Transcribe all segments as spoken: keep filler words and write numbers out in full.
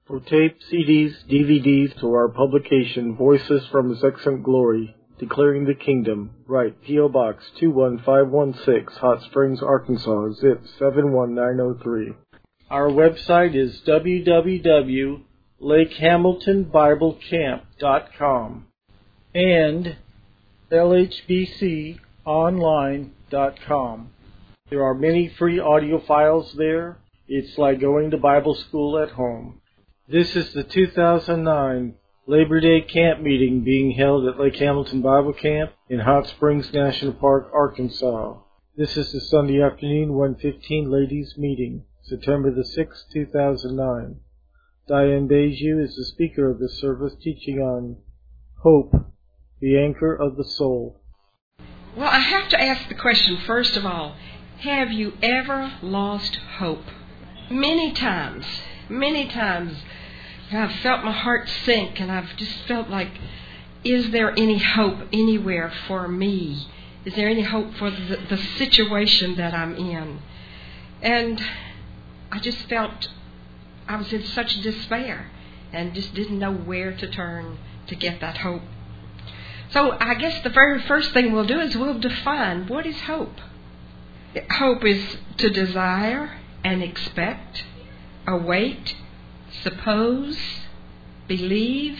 For tape, C Ds, D V Ds, to our publication, Voices from His Excellent Glory, Declaring the Kingdom, write P O. Box two one five one six, Hot Springs, Arkansas, zip seven one nine zero three. Our website is w w w dot lake hamilton bible camp dot com and l h b c online dot com. There are many free audio files there. It's like going to Bible school at home. This is the two thousand nine Labor Day camp meeting being held at Lake Hamilton Bible Camp in Hot Springs National Park, Arkansas. This is the Sunday afternoon one fifteen ladies meeting, September the sixth, two thousand nine. Diane Beju is the speaker of this service, teaching on Hope, the Anchor of the Soul. Well, I have to ask the question, first of all, have you ever lost hope? Many times, many times, I've felt my heart sink, and I've just felt like, is there any hope anywhere for me? Is there any hope for the, the situation that I'm in? And I just felt I was in such despair and just didn't know where to turn to get that hope. So I guess the very first thing we'll do is we'll define what is hope. Hope is to desire and expect, await, suppose, believe,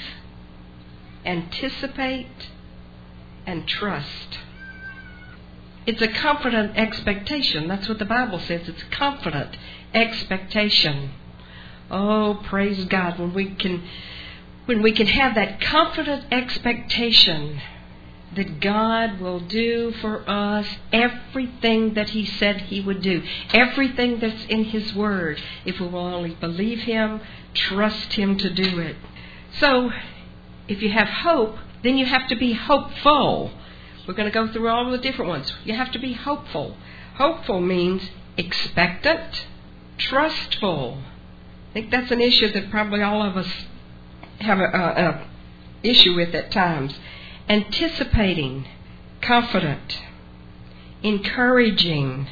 anticipate, and trust. It's a confident expectation. That's what the Bible says. It's confident expectation. Oh, praise God, when we can when we can have that confident expectation that God will do for us everything that He said He would do, everything that's in His Word, if we will only believe Him, trust Him to do it. So, if you have hope, then you have to be hopeful. We're going to go through all the different ones. You have to be hopeful. Hopeful means expectant, trustful. I think that's an issue that probably all of us have a, a, a issue with at times. Anticipating, confident, encouraging,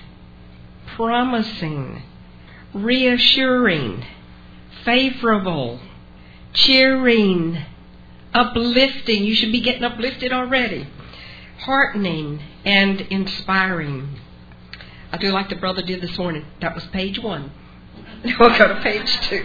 promising, reassuring, favorable, cheering, uplifting. You should be getting uplifted already. Heartening and inspiring. I do like the brother did this morning. That was page one. We'll go to page two.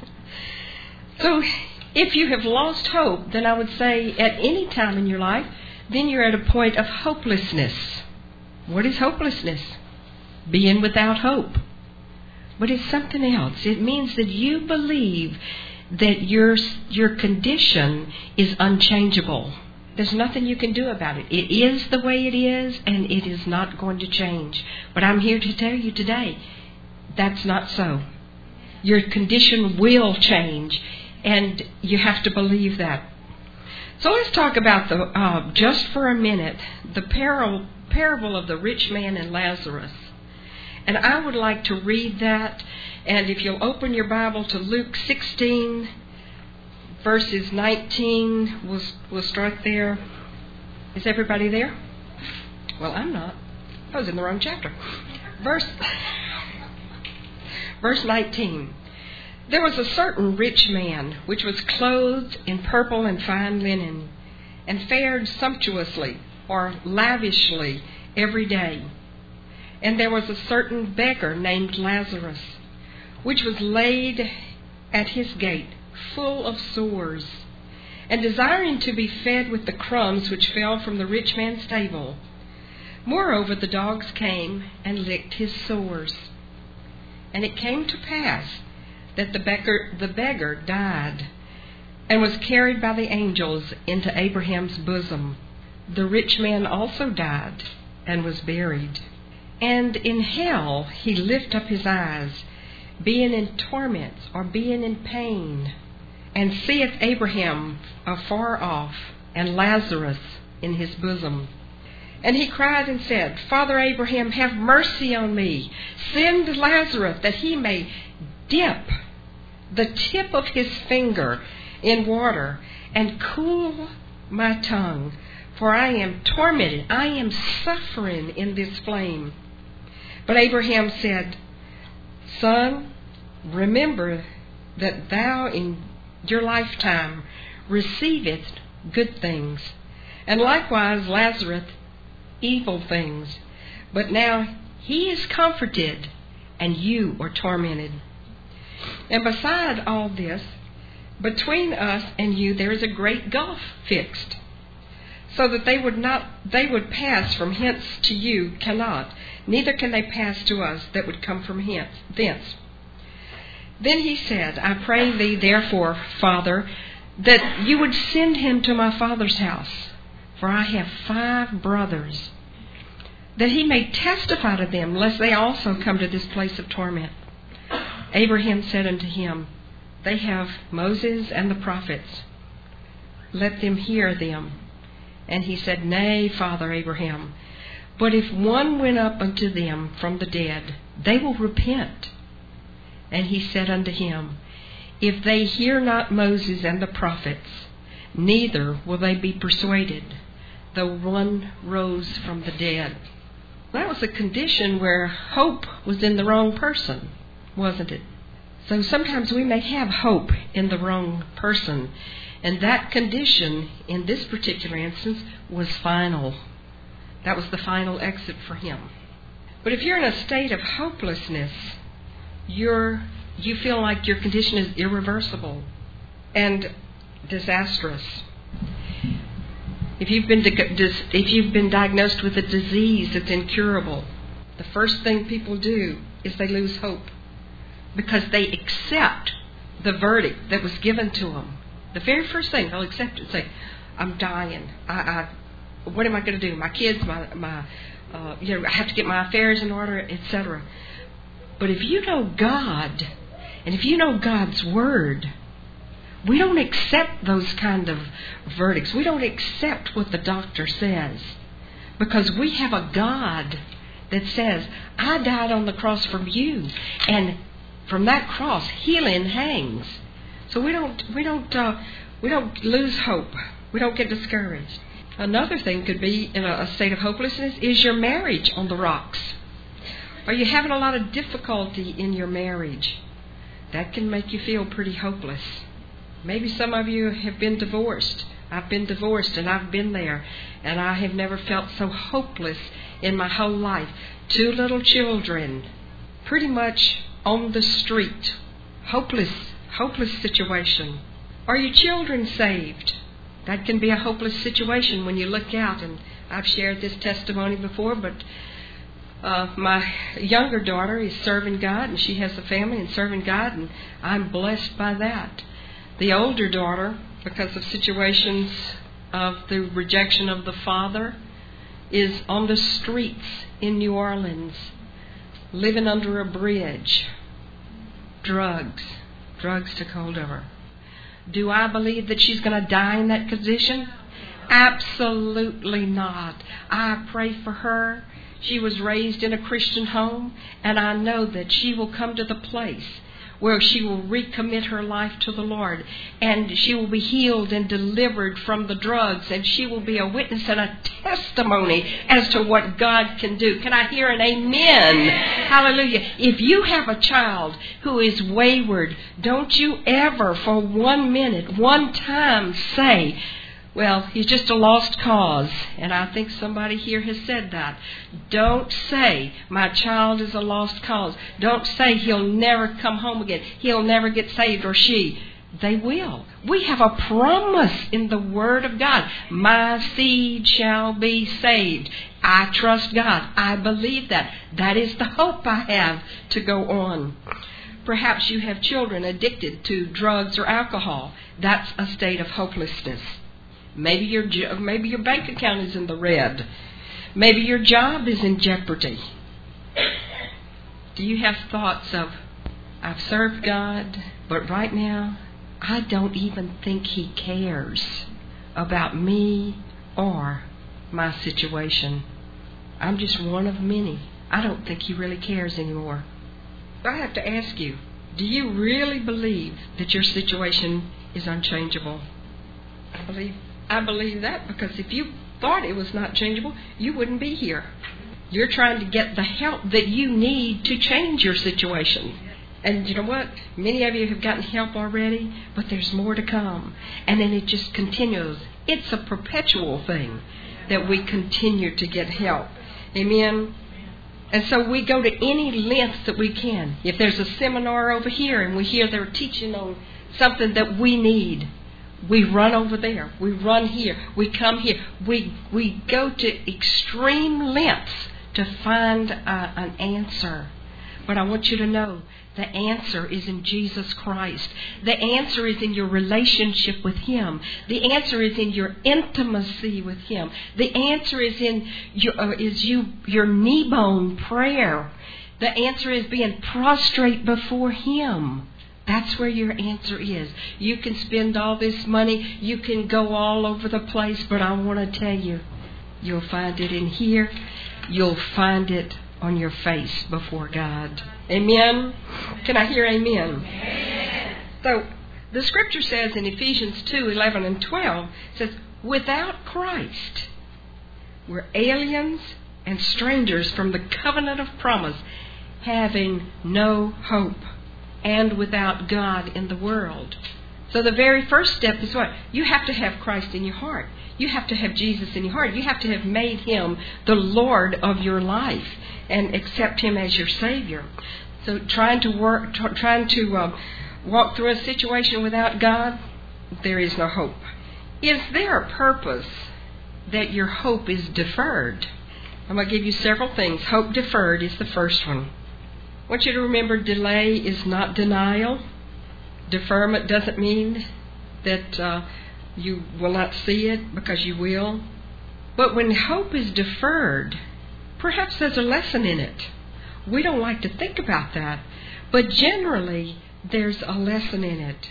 So, if you have lost hope, then I would say at any time in your life, then you're at a point of hopelessness. What is hopelessness? Being without hope. But it's something else. It means that you believe that your your condition is unchangeable. There's nothing you can do about it. It is the way it is, and it is not going to change. But I'm here to tell you today, that's not so. Your condition will change, and you have to believe that. So let's talk about, the uh, just for a minute, the parable, parable of the rich man and Lazarus. And I would like to read that, and if you'll open your Bible to Luke sixteen, verses nineteen, we'll, we'll start there. Is everybody there? Well, I'm not. I was in the wrong chapter. Verse, verse nineteen. There was a certain rich man, which was clothed in purple and fine linen, and fared sumptuously or lavishly every day. And there was a certain beggar named Lazarus, which was laid at his gate, full of sores, and desiring to be fed with the crumbs which fell from the rich man's table. Moreover, the dogs came and licked his sores. And it came to pass that the beggar, the beggar died, and was carried by the angels into Abraham's bosom. The rich man also died, and was buried. And in hell he lift up his eyes, being in torments, or being in pain, and seeth Abraham afar off, and Lazarus in his bosom. And he cried and said, Father Abraham, have mercy on me. Send Lazarus, that he may dip the tip of his finger in water, and cool my tongue, for I am tormented, I am suffering in this flame. But Abraham said, Son, remember that thou in your lifetime receivest good things, and likewise Lazarus evil things. But now he is comforted, and you are tormented. And beside all this, between us and you there is a great gulf fixed, so that they would not they would pass from hence to you cannot, neither can they pass to us that would come from hence thence. Then he said, I pray thee therefore, Father, that you would send him to my father's house, for I have five brothers, that he may testify to them, lest they also come to this place of torment. Abraham said unto him, They have Moses and the prophets. Let them hear them. And he said, Nay, Father Abraham, but if one went up unto them from the dead, they will repent. And he said unto him, If they hear not Moses and the prophets, neither will they be persuaded, though one rose from the dead. That was a condition where hope was in the wrong person, wasn't it? So sometimes we may have hope in the wrong person, and that condition in this particular instance was final. That was the final exit for him. But if you're in a state of hopelessness, you're you feel like your condition is irreversible and disastrous. If you've been if you've been diagnosed with a disease that's incurable, the first thing people do is they lose hope, because they accept the verdict that was given to them. The very first thing they'll accept it and say, I'm dying. I, I what am I going to do? My kids, my my uh, you know, I have to get my affairs in order, et cetera. But if you know God, and if you know God's Word, we don't accept those kind of verdicts. We don't accept what the doctor says, because we have a God that says, I died on the cross for you, and from that cross healing hangs. So we don't we don't uh, we don't lose hope. We don't get discouraged. Another thing could be in a, a state of hopelessness is your marriage on the rocks. Are you having a lot of difficulty in your marriage? That can make you feel pretty hopeless. Maybe some of you have been divorced. I've been divorced, and I've been there, and I have never felt so hopeless in my whole life. Two little children, pretty much on the street. Hopeless, hopeless situation. Are your children saved? That can be a hopeless situation when you look out, and I've shared this testimony before, but uh, my younger daughter is serving God, and she has a family and serving God, and I'm blessed by that. The older daughter, because of situations of the rejection of the father, is on the streets in New Orleans, living under a bridge. Drugs. Drugs took hold of her. Do I believe that she's going to die in that condition? Absolutely not. I pray for her. She was raised in a Christian home, and I know that she will come to the place where she will recommit her life to the Lord, and she will be healed and delivered from the drugs, and she will be a witness and a testimony as to what God can do. Can I hear an amen? Hallelujah. If you have a child who is wayward, don't you ever for one minute, one time say, well, he's just a lost cause. And I think somebody here has said that. Don't say, my child is a lost cause. Don't say he'll never come home again. He'll never get saved, or she. They will. We have a promise in the Word of God. My seed shall be saved. I trust God. I believe that. That is the hope I have to go on. Perhaps you have children addicted to drugs or alcohol. That's a state of hopelessness. Maybe your maybe your bank account is in the red. Maybe your job is in jeopardy. Do you have thoughts of, I've served God, but right now I don't even think He cares about me or my situation. I'm just one of many. I don't think He really cares anymore. I have to ask you, do you really believe that your situation is unchangeable? I believe I believe that, because if you thought it was not changeable, you wouldn't be here. You're trying to get the help that you need to change your situation. And you know what? Many of you have gotten help already, but there's more to come. And then it just continues. It's a perpetual thing that we continue to get help. Amen? And so we go to any lengths that we can. If there's a seminar over here and we hear they're teaching on something that we need, we run over there. We run here. We come here. We we go to extreme lengths to find uh, an answer. But I want you to know the answer is in Jesus Christ. The answer is in your relationship with Him. The answer is in your intimacy with Him. The answer is in your, uh, is you your knee bone prayer. The answer is being prostrate before Him. That's where your answer is. You can spend all this money. You can go all over the place. But I want to tell you, you'll find it in here. You'll find it on your face before God. Amen? Can I hear amen? Amen. So, the scripture says in Ephesians two, eleven and twelve, it says, without Christ, we're aliens and strangers from the covenant of promise, having no hope, and without God in the world. So the very first step is what? You have to have Christ in your heart. You have to have Jesus in your heart. You have to have made Him the Lord of your life and accept Him as your Savior. So trying to work, t- trying to uh, walk through a situation without God, there is no hope. Is there a purpose that your hope is deferred? I'm going to give you several things. Hope deferred is the first one. I want you to remember, delay is not denial. Deferment doesn't mean that uh, you will not see it, because you will. But when hope is deferred, perhaps there's a lesson in it. We don't like to think about that, but generally there's a lesson in it.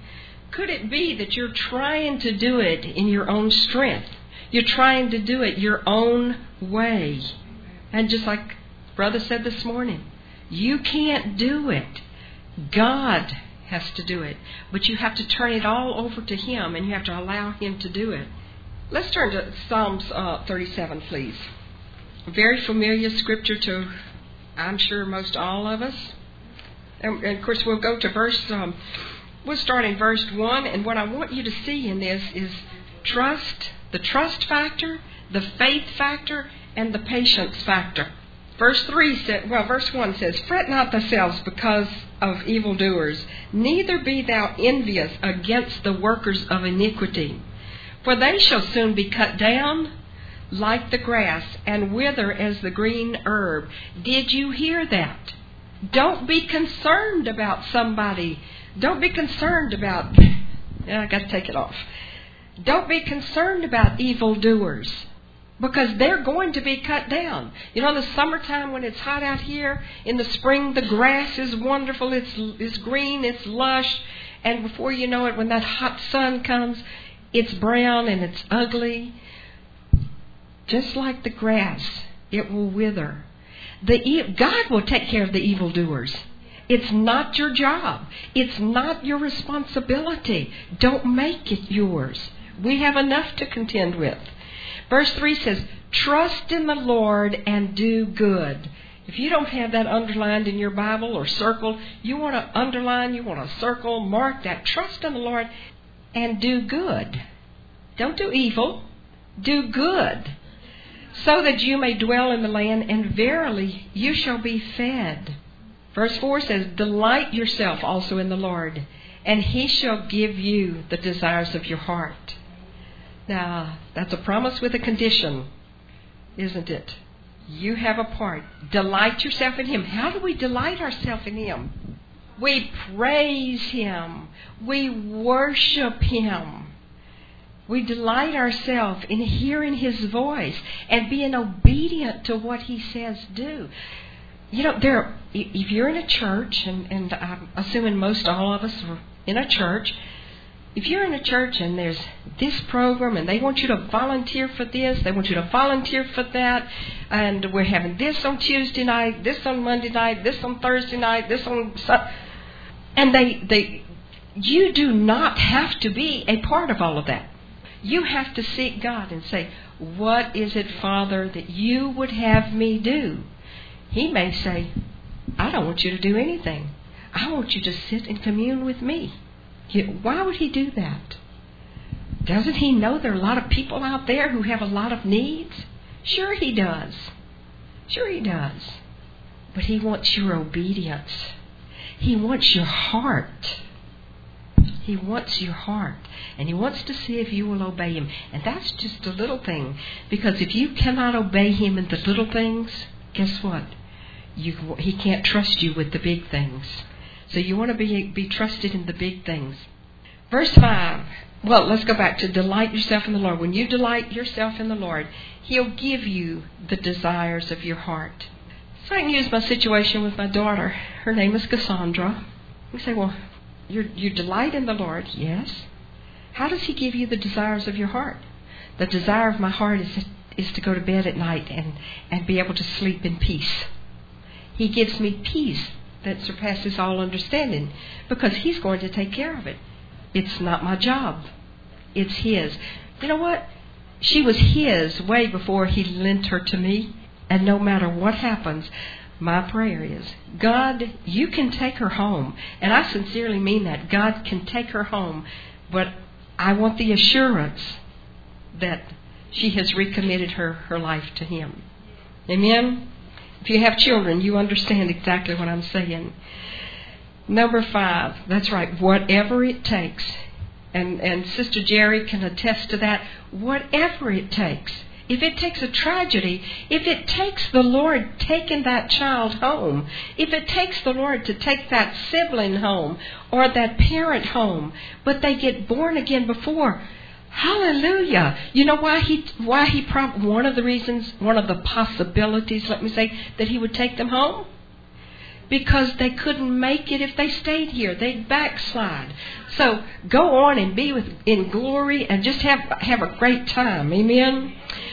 Could it be that you're trying to do it in your own strength? You're trying to do it your own way. And just like Brother said this morning, you can't do it. God has to do it. But you have to turn it all over to Him, and you have to allow Him to do it. Let's turn to Psalms uh, thirty-seven, please. A very familiar scripture to, I'm sure, most all of us. And, and of course, we'll go to verse, um, we'll start in verse one. And what I want you to see in this is trust, the trust factor, the faith factor, and the patience factor. Verse three said, well, verse one says, fret not thyself because of evildoers, neither be thou envious against the workers of iniquity. For they shall soon be cut down like the grass, and wither as the green herb. Did you hear that? Don't be concerned about somebody. Don't be concerned about, yeah, I got to take it off. Don't be concerned about evildoers, because they're going to be cut down. You know, in the summertime when it's hot out here, in the spring the grass is wonderful, it's, it's green, it's lush, and before you know it, when that hot sun comes, it's brown and it's ugly. Just like the grass, it will wither. The God will take care of the evildoers. It's not your job. It's not your responsibility. Don't make it yours. We have enough to contend with. Verse three says, trust in the Lord and do good. If you don't have that underlined in your Bible or circled, you want to underline, you want to circle, mark that. Trust in the Lord and do good. Don't do evil. Do good. So that you may dwell in the land, and verily you shall be fed. Verse four says, delight yourself also in the Lord, and He shall give you the desires of your heart. Now, that's a promise with a condition, isn't it? You have a part. Delight yourself in Him. How do we delight ourselves in Him? We praise Him. We worship Him. We delight ourselves in hearing His voice and being obedient to what He says do. You know, there. If you're in a church, and, and I'm assuming most all of us are in a church, if you're in a church and there's this program and they want you to volunteer for this, they want you to volunteer for that, and we're having this on Tuesday night, this on Monday night, this on Thursday night, this on Sunday, and they, they, you do not have to be a part of all of that. You have to seek God and say, what is it, Father, that you would have me do? He may say, I don't want you to do anything. I want you to sit and commune with me. Why would he do that? Doesn't he know there are a lot of people out there who have a lot of needs? Sure he does. Sure he does. But he wants your obedience. He wants your heart. He wants your heart. And he wants to see if you will obey him. And that's just a little thing. Because if you cannot obey him in the little things, guess what? You, he can't trust you with the big things. So you want to be, be trusted in the big things. Verse five. Well, let's go back to delight yourself in the Lord. When you delight yourself in the Lord, he'll give you the desires of your heart. So I can use my situation with my daughter. Her name is Cassandra. You say, well, you you delight in the Lord. Yes. How does he give you the desires of your heart? The desire of my heart is, is to go to bed at night and, and be able to sleep in peace. He gives me peace that surpasses all understanding because he's going to take care of it. It's not my job. It's his. You know what? She was his way before he lent her to me. And no matter what happens, my prayer is, God, you can take her home. And I sincerely mean that. God can take her home. But I want the assurance that she has recommitted her, her life to him. Amen? If you have children, you understand exactly what I'm saying. Number five, that's right, whatever it takes. And, and Sister Jerry can attest to that. Whatever it takes. If it takes a tragedy, if it takes the Lord taking that child home, if it takes the Lord to take that sibling home or that parent home, but they get born again before, hallelujah. You know why he, why he prob- one of the reasons, one of the possibilities, let me say, that he would take them home? Because they couldn't make it if they stayed here. They'd backslide. So go on and be with in glory and just have have a great time. Amen?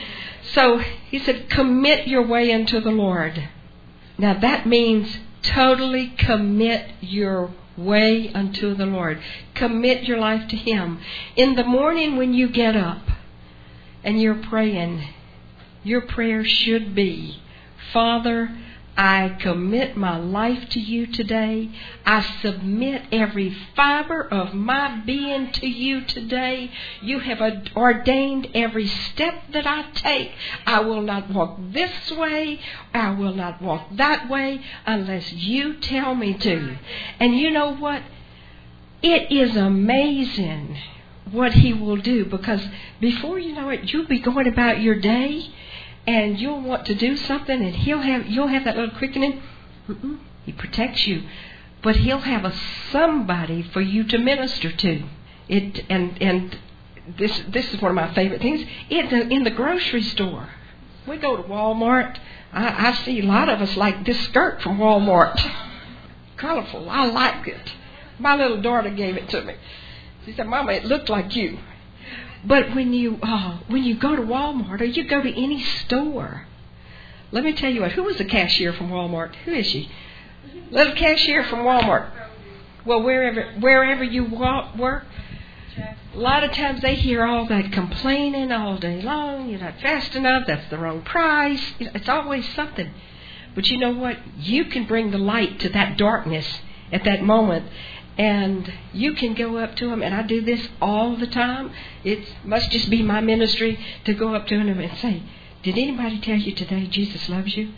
So he said, commit your way unto the Lord. Now that means totally commit your way unto the Lord. Commit your life to him. In the morning when you get up and you're praying, your prayer should be, Father, I commit my life to you today. I submit every fiber of my being to you today. You have ordained every step that I take. I will not walk this way. I will not walk that way unless you tell me to. And you know what? It is amazing what he will do, because before you know it, you'll be going about your day and you'll want to do something, and he'll have you'll have that little quickening. Mm-mm. He protects you, but he'll have a somebody for you to minister to. It and and this this is one of my favorite things. In the, in the grocery store, we go to Walmart. I, I see a lot of us like this skirt from Walmart. Colorful. I like it. My little daughter gave it to me. She said, "Mama, it looked like you." But when you uh, when you go to Walmart or you go to any store, let me tell you what, who was the cashier from Walmart? Who is she? Little cashier from Walmart. Well, wherever wherever you walk, work, a lot of times they hear all that complaining all day long. You're not fast enough. That's the wrong price. It's always something. But you know what? You can bring the light to that darkness at that moment. And you can go up to them, and I do this all the time. It must just be my ministry to go up to them and say, did anybody tell you today Jesus loves you?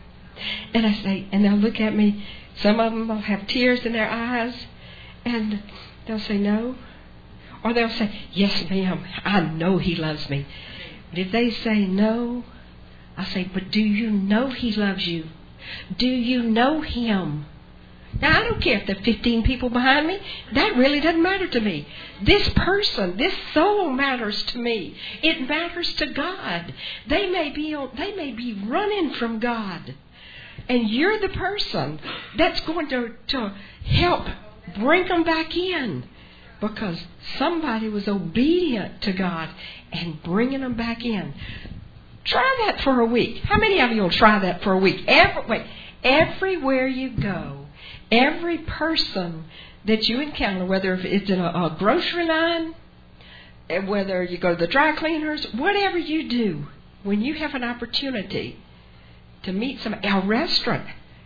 And I say, and they'll look at me. Some of them will have tears in their eyes, and they'll say no. Or they'll say, yes, ma'am, I know he loves me. But if they say no, I say, but do you know he loves you? Do you know him? Now, I don't care if there are fifteen people behind me. That really doesn't matter to me. This person, this soul matters to me. It matters to God. They may be, they may be running from God. And you're the person that's going to, to help bring them back in. Because somebody was obedient to God and bringing them back in. Try that for a week. How many of you will try that for a week? Every, wait, everywhere you go, every person that you encounter, whether it's in a, a grocery line, whether you go to the dry cleaners, whatever you do, when you have an opportunity to meet some, a restaurant,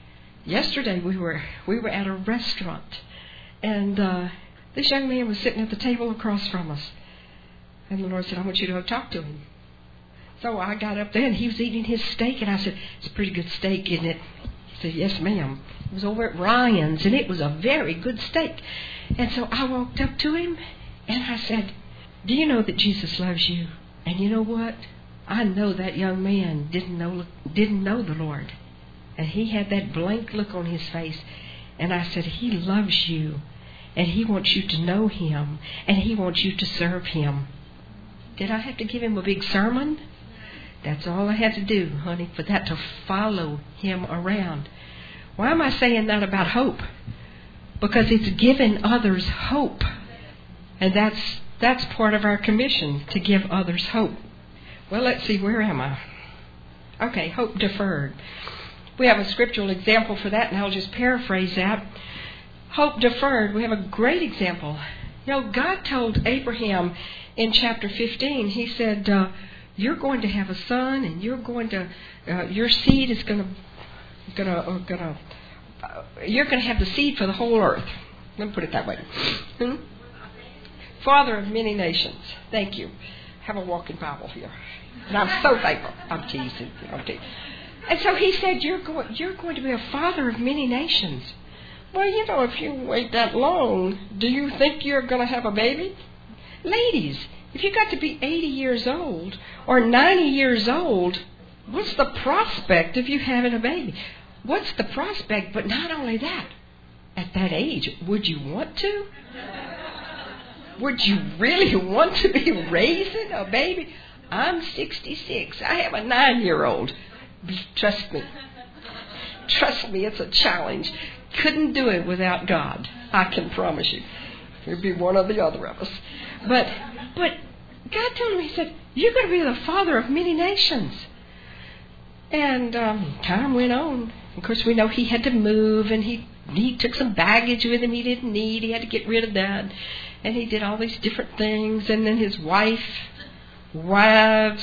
yesterday we were we were at a restaurant, and uh, this young man was sitting at the table across from us. And the Lord said, I want you to go talk to him. So I got up there, and he was eating his steak, and I said, it's a pretty good steak, isn't it? He said, yes, ma'am. It was over at Ryan's, and it was a very good steak. And so I walked up to him, and I said, do you know that Jesus loves you? And you know what? I know that young man didn't know didn't know the Lord. And he had that blank look on his face. And I said, he loves you, and he wants you to know him, and he wants you to serve him. Did I have to give him a big sermon? That's all I had to do, honey, for that to follow him around. Why am I saying that about hope? Because it's giving others hope. And that's that's part of our commission, to give others hope. Well, let's see, where am I? Okay, hope deferred. We have a scriptural example for that, and I'll just paraphrase that. Hope deferred, we have a great example. You know, God told Abraham in chapter fifteen, he said, uh, you're going to have a son, and you're going to, uh, your seed is going to, going to, uh, going to, uh, you're going to have the seed for the whole earth. Let me put it that way. Hmm? Father of many nations. Thank you. Have a walking Bible here. And I'm so thankful. I'm teasing. I'm teasing. And so he said, you're going, you're going to be a father of many nations. Well, you know, if you wait that long, do you think you're going to have a baby? Ladies, if you got to be eighty years old or ninety years old, what's the prospect of you having a baby? What's the prospect? But not only that, at that age, would you want to? Would you really want to be raising a baby? I'm sixty-six. I have a nine-year-old. Trust me. Trust me, it's a challenge. Couldn't do it without God. I can promise you. It'd be one or the other of us. But but God told me, he said, you're going to be the father of many nations. And um, time went on. Of course, we know he had to move, and he, he took some baggage with him he didn't need. He had to get rid of that. And he did all these different things. And then his wife, wives,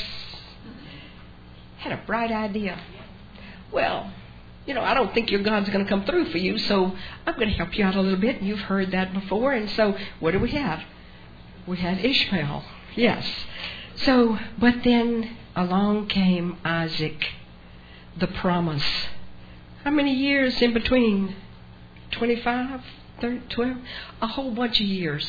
had a bright idea. Well, you know, I don't think your God's going to come through for you, so I'm going to help you out a little bit. And you've heard that before. And so what do we have? We had Ishmael. Yes. So, but then along came Isaac, the promise. How many years in between? twenty-five, thirty, twelve? A whole bunch of years.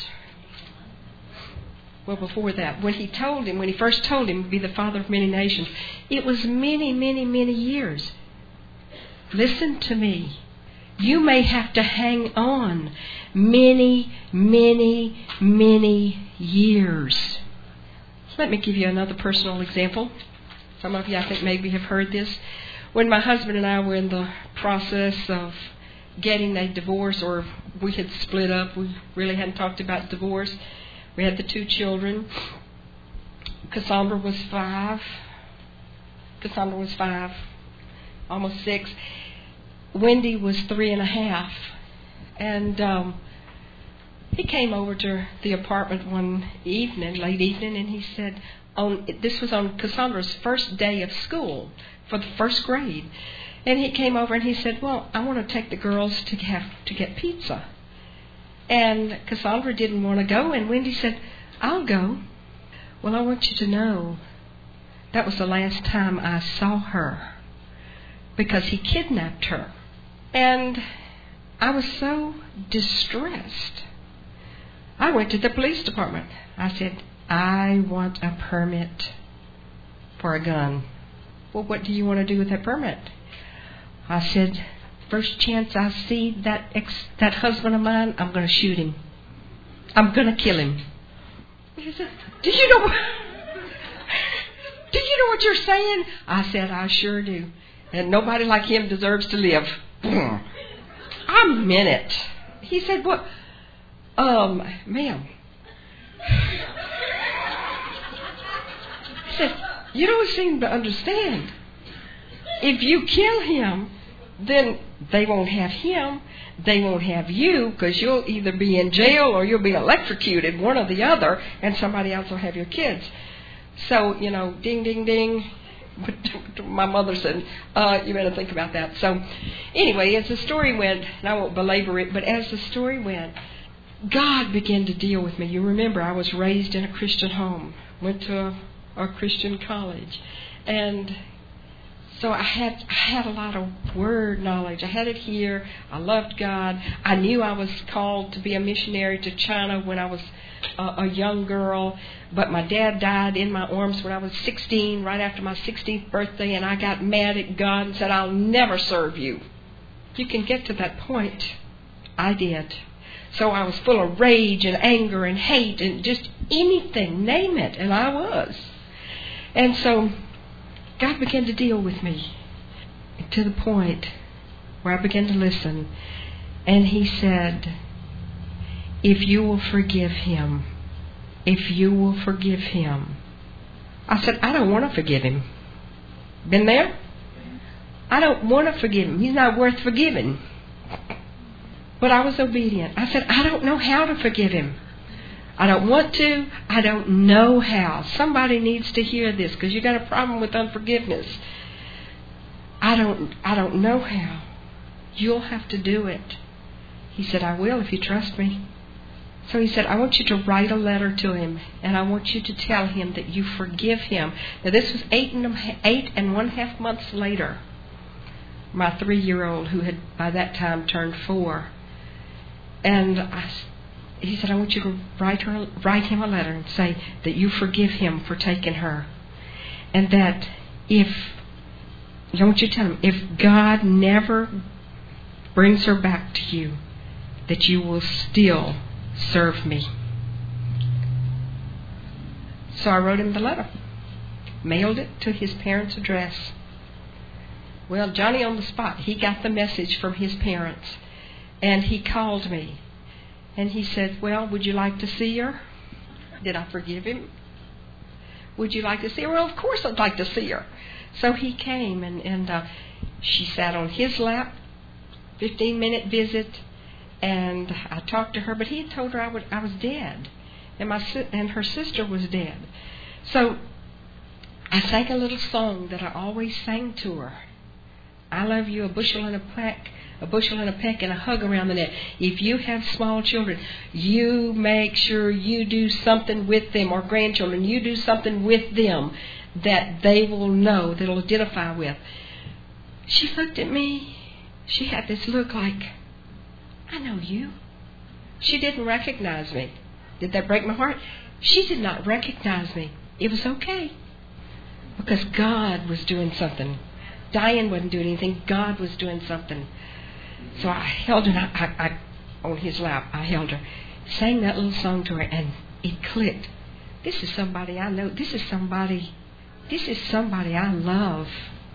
Well, before that, when he told him, when he first told him to be the father of many nations, it was many, many, many years. Listen to me. You may have to hang on many, many, many years. Let me give you another personal example. Some of you, I think, maybe have heard this. When my husband and I were in the process of getting a divorce, or we had split up, we really hadn't talked about divorce. We had the two children. Cassandra was five. Cassandra was five, almost six. Wendy was three and a half. And um, he came over to the apartment one evening, late evening, and he said, on this was on Cassandra's first day of school for the first grade. And he came over and he said, well, I want to take the girls to have to get pizza. And Cassandra didn't want to go, and Wendy said, I'll go. Well, I want you to know that was the last time I saw her, because he kidnapped her. And I was so distressed. I went to the police department. I said, I want a permit for a gun. Well, what do you want to do with that permit? I said, first chance I see that ex, that husband of mine, I'm going to shoot him. I'm going to kill him. He said, do you know what, do you know what you're saying? I said, I sure do. And nobody like him deserves to live. I meant it. He said, what? Um, ma'am. He said, you don't seem to understand. If you kill him, then they won't have him. They won't have you, because you'll either be in jail or you'll be electrocuted, one or the other, and somebody else will have your kids. So, you know, ding, ding, ding. But my mother said, uh, you better think about that. So anyway, as the story went, and I won't belabor it, but as the story went, God began to deal with me. You remember, I was raised in a Christian home, went to a, a Christian college, and so I had I had a lot of word knowledge. I had it here. I loved God. I knew I was called to be a missionary to China when I was a, a young girl, but my dad died in my arms when I was sixteen, right after my sixteenth birthday, and I got mad at God and said, I'll never serve you. You can get to that point. I did. So I was full of rage and anger and hate and just anything, name it, and I was. And so God began to deal with me to the point where I began to listen. And He said, if you will forgive him, if you will forgive him. I said, I don't want to forgive him. Been there? I don't want to forgive him. He's not worth forgiving. But I was obedient. I said, I don't know how to forgive him. I don't want to. I don't know how. Somebody needs to hear this because you got a problem with unforgiveness. I don't, I don't know how. You'll have to do it. He said, I will if you trust me. So he said, I want you to write a letter to him, and I want you to tell him that you forgive him. Now, this was eight and, a, eight and one half months later. My three-year-old, who had by that time turned four. And I, he said, I want you to write her, write him a letter and say that you forgive him for taking her. And that if, I want you to tell him, if God never brings her back to you, that you will still serve me. So I wrote him the letter, mailed it to his parents' address. Well, Johnny on the spot, he got the message from his parents, and he called me, and he said, well, would you like to see her? Did I forgive him? Would you like to see her? Well, of course I'd like to see her. So he came, and, and uh, she sat on his lap, fifteen-minute visit, and I talked to her, but he had told her I, would, I was dead, and my si- and her sister was dead. So I sang a little song that I always sang to her. I love you, a bushel and a peck, a bushel and a peck, and a hug around the neck. If you have small children, you make sure you do something with them, or grandchildren, you do something with them that they will know, that will identify with. She looked at me. She had this look like, I know you. She didn't recognize me. Did that break my heart? She did not recognize me. It was okay. Because God was doing something. Diane wasn't doing anything. God was doing something. So I held her I, I, I, on his lap. I held her. Sang that little song to her, and it clicked. This is somebody I know. This is somebody, this is somebody I love.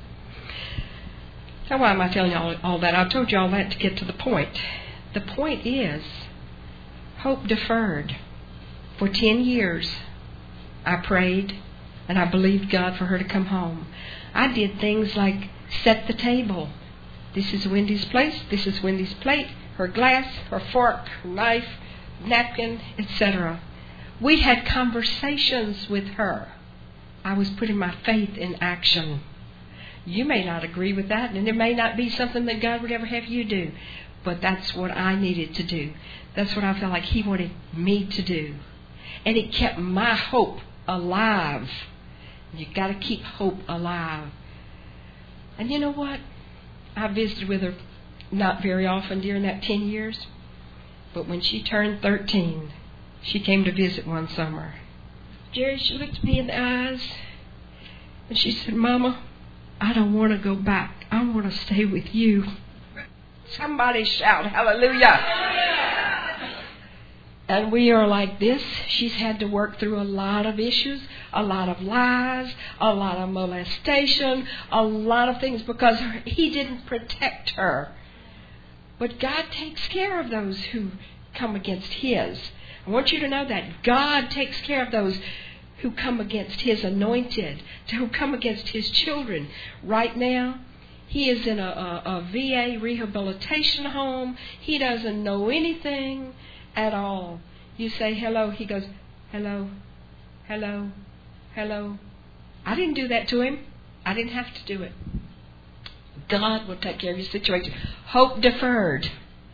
So why am I telling you all, all that? I told you all that to get to the point. The point is, hope deferred. For ten years, I prayed, and I believed God for her to come home. I did things like set the table. This is Wendy's place. This is Wendy's plate, her glass, her fork, her knife, napkin, et cetera. We had conversations with her. I was putting my faith in action. You may not agree with that, and it may not be something that God would ever have you do. But that's what I needed to do. That's what I felt like He wanted me to do. And it kept my hope alive. You've got to keep hope alive. And you know what? I visited with her not very often during that ten years. But when she turned thirteen, she came to visit one summer. Jerry, she looked me in the eyes, and she said, Mama, I don't want to go back. I want to stay with you. Somebody shout hallelujah. And we are like this. She's had to work through a lot of issues, a lot of lies, a lot of molestation, a lot of things because her, he didn't protect her. But God takes care of those who come against His. I want you to know that God takes care of those who come against His anointed, who come against His children. Right now, he is in a, a, a V A rehabilitation home. He doesn't know anything at all. You say hello, he goes, hello, hello, hello. I didn't do that to him. I didn't have to do it. God will take care of your situation. Hope deferred.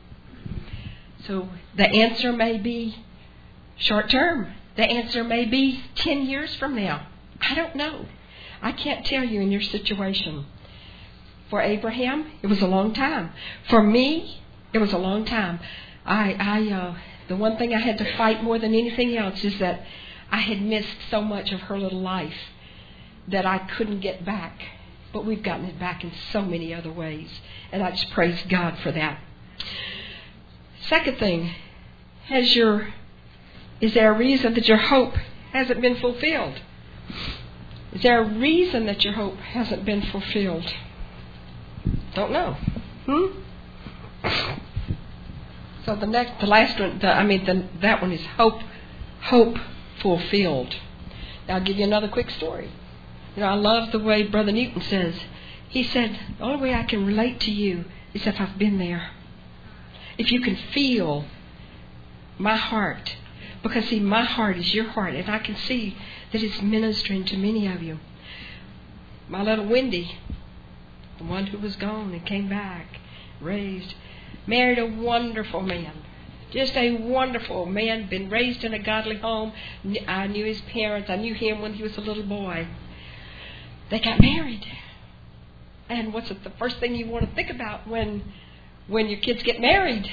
So the answer may be short term. The answer may be ten years from now. I don't know. I can't tell you in your situation. For Abraham, it was a long time. For me, it was a long time. I, I, uh, the one thing I had to fight more than anything else is that I had missed so much of her little life that I couldn't get back. But we've gotten it back in so many other ways. And I just praise God for that. Second thing, has your, is there a reason that your hope hasn't been fulfilled? Is there a reason that your hope hasn't been fulfilled? Don't know. Hmm? So the next, the last one, the, I mean, the, that one is hope, hope fulfilled. Now I'll give you another quick story. You know, I love the way Brother Newton says. He said, the only way I can relate to you is if I've been there. If you can feel my heart. Because, see, my heart is your heart. And I can see that it's ministering to many of you. My little Wendy, the one who was gone and came back, raised, married a wonderful man. Just a wonderful man, been raised in a godly home. I knew his parents. I knew him when he was a little boy. They got married. And what's the first thing you want to think about when when your kids get married?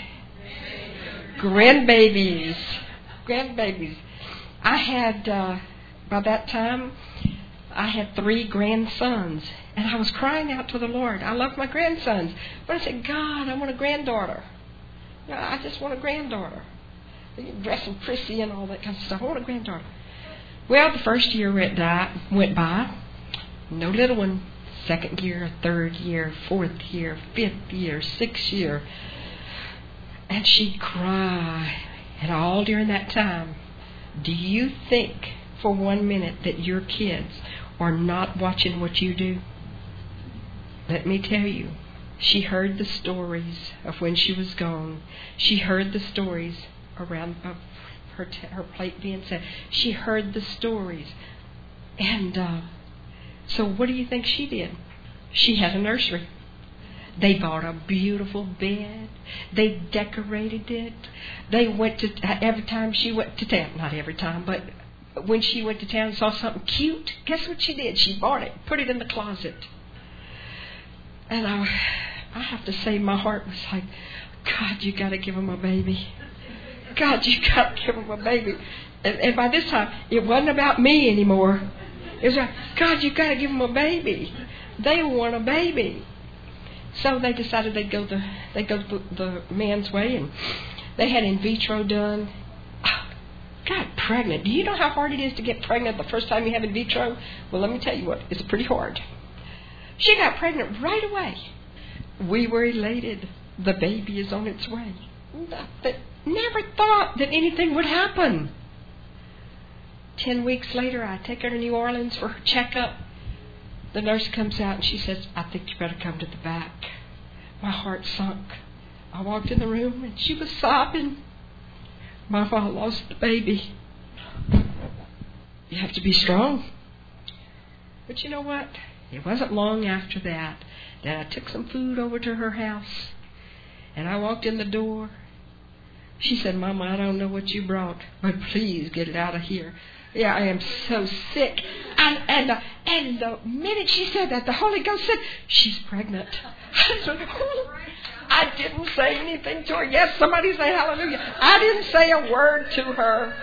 Grandbabies. Grandbabies. I had, uh, by that time, I had three grandsons. And I was crying out to the Lord. I love my grandsons. But I said, God, I want a granddaughter. You know, I just want a granddaughter. Dress them prissy and all that kind of stuff. I want a granddaughter. Well, the first year went by. No little one. Second year, third year, fourth year, fifth year, sixth year. And she'd cry. And all during that time, do you think for one minute that your kids are not watching what you do? Let me tell you, she heard the stories of when she was gone. She heard the stories around of her, t- her plate being set. She heard the stories. And uh, so what do you think she did? She had a nursery. They bought a beautiful bed. They decorated it. They went to, every time she went to town, not every time, but when she went to town and saw something cute, guess what she did? She bought it, put it in the closet. And I, I have to say, my heart was like, God, you got to give him a baby. God, you got to give him a baby. And, and by this time, it wasn't about me anymore. It was like, God, you got to give him a baby. They want a baby. So they decided they'd go the they'd go the, the man's way, and they had in vitro done. Oh, got pregnant. Do you know how hard it is to get pregnant the first time you have in vitro? Well, let me tell you what, it's pretty hard. She got pregnant right away. We were elated. The baby is on its way. But never thought that anything would happen. Ten weeks later, I take her to New Orleans for her checkup. The nurse comes out and she says, I think you better come to the back. My heart sunk. I walked in the room and she was sobbing. Mama, I lost the baby. You have to be strong. But you know what? It wasn't long after that that I took some food over to her house. And I walked in the door. She said, Mama, I don't know what you brought, but please get it out of here. Yeah, I am so sick. And and, uh, and the minute she said that, the Holy Ghost said, she's pregnant. I didn't say anything to her. Yes, somebody say hallelujah. I didn't say a word to her.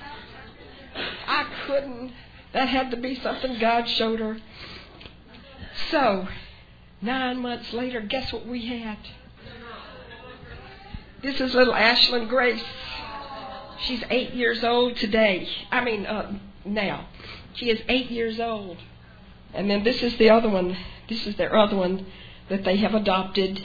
I couldn't. That had to be something God showed her. So, nine months later, guess what we had? This is little Ashlyn Grace. She's eight years old today. I mean, uh, now. She is eight years old. And then this is the other one. This is their other one that they have adopted.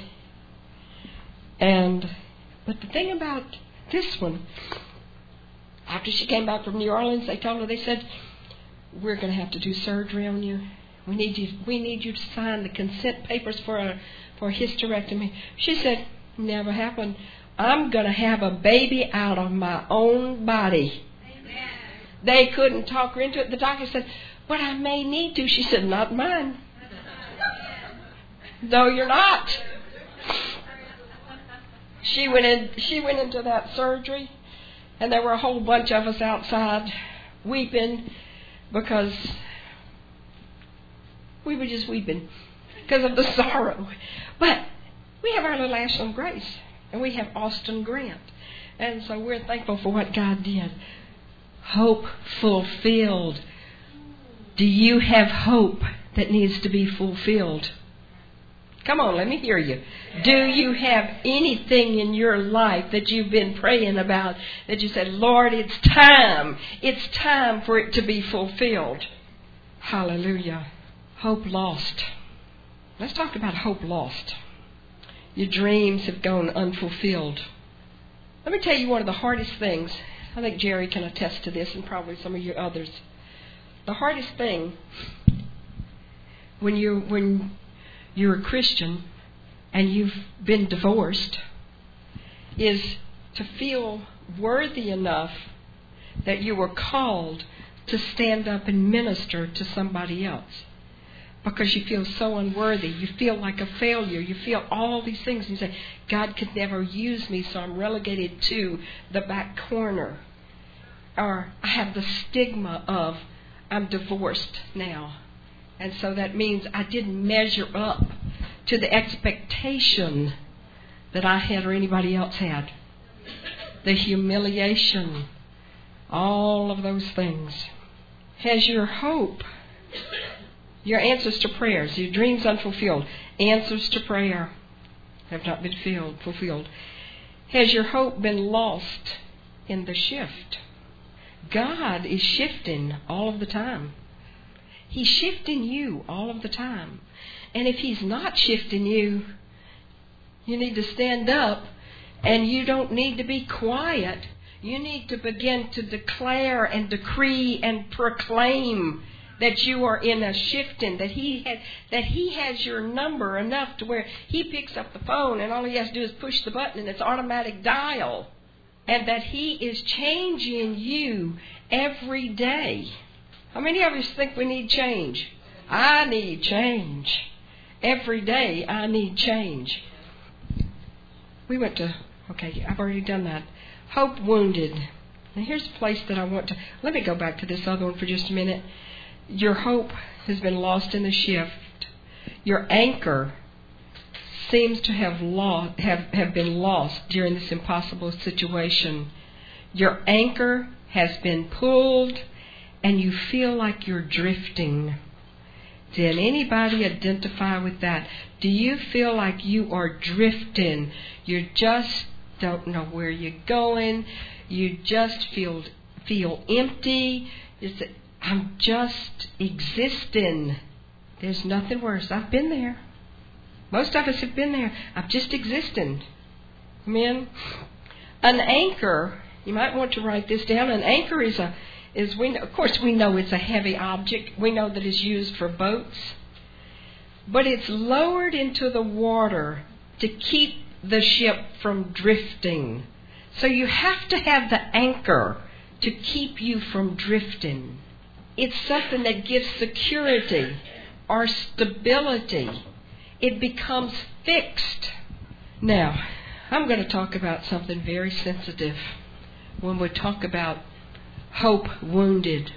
And, but the thing about this one, after she came back from New Orleans, they told her, they said, we're going to have to do surgery on you. We need you, we need you to sign the consent papers for a, for a hysterectomy. She said, never happened. I'm going to have a baby out of my own body. Amen. They couldn't talk her into it. The doctor said, but I may need to. She said, not mine. No, you're not. She went in. She went into that surgery, and there were a whole bunch of us outside weeping because we were just weeping because of the sorrow. But we have our little Ashland Grace, and we have Austin Grant, and so we're thankful for what God did. Hope fulfilled. Do you have hope that needs to be fulfilled? Come on, let me hear you. Do you have anything in your life that you've been praying about that you said, Lord, it's time. It's time for it to be fulfilled. Hallelujah. Hope lost. Let's talk about hope lost. Your dreams have gone unfulfilled. Let me tell you one of the hardest things. I think Jerry can attest to this, and probably some of you others. The hardest thing when you when you're a Christian and you've been divorced is to feel worthy enough that you were called to stand up and minister to somebody else. Because you feel so unworthy. You feel like a failure. You feel all these things. And you say, God could never use me, so I'm relegated to the back corner. Or I have the stigma of, I'm divorced now. And so that means I didn't measure up to the expectation that I had or anybody else had. The humiliation. All of those things. Has your hope... Your answers to prayers, your dreams unfulfilled, answers to prayer have not been filled, fulfilled. Has your hope been lost in the shift? God is shifting all of the time. He's shifting you all of the time. And if He's not shifting you, you need to stand up, and you don't need to be quiet. You need to begin to declare and decree and proclaim that you are in a shifting, that he had, that he has your number enough to where he picks up the phone and all he has to do is push the button and it's automatic dial. And that he is changing you every day. How many of us think we need change? I need change. Every day I need change. We went to, okay, I've already done that. Hope wounded. Now here's a place that I want to, let me go back to this other one for just a minute. Your hope has been lost in the shift. Your anchor seems to have lost, have, have been lost during this impossible situation. Your anchor has been pulled and you feel like you're drifting. Did anybody identify with that? Do you feel like you are drifting? You just don't know where you're going. You just feel feel empty. It's, I'm just existing. There's nothing worse. I've been there. Most of us have been there. I'm just existing. Amen. An anchor, you might want to write this down. An anchor is a, is we of course we know it's a heavy object. We know that it's used for boats, but it's lowered into the water to keep the ship from drifting. So you have to have the anchor to keep you from drifting. It's something that gives security or stability. It becomes fixed. Now, I'm going to talk about something very sensitive when we talk about hope wounded.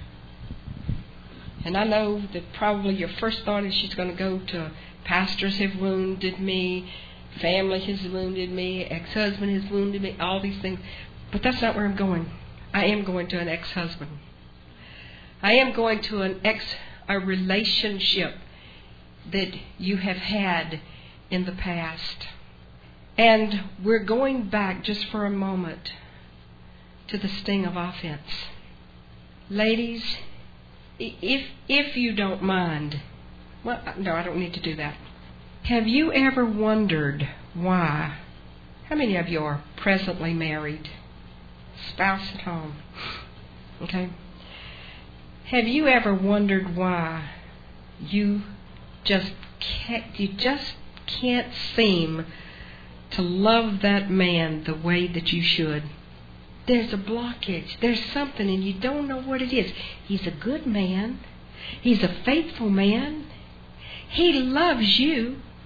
And I know that probably your first thought is she's going to go to pastors have wounded me, family has wounded me, ex-husband has wounded me, all these things. But that's not where I'm going. I am going to an ex-husband. I am going to an ex a relationship that you have had in the past. And we're going back just for a moment to the sting of offense. Ladies, if if you don't mind, well, no, I don't need to do that. Have you ever wondered why? How many of you are presently married? Spouse at home. Okay? Have you ever wondered why you just can't, you just can't seem to love that man the way that you should? There's a blockage. There's something and you don't know what it is. He's a good man. He's a faithful man. He loves you.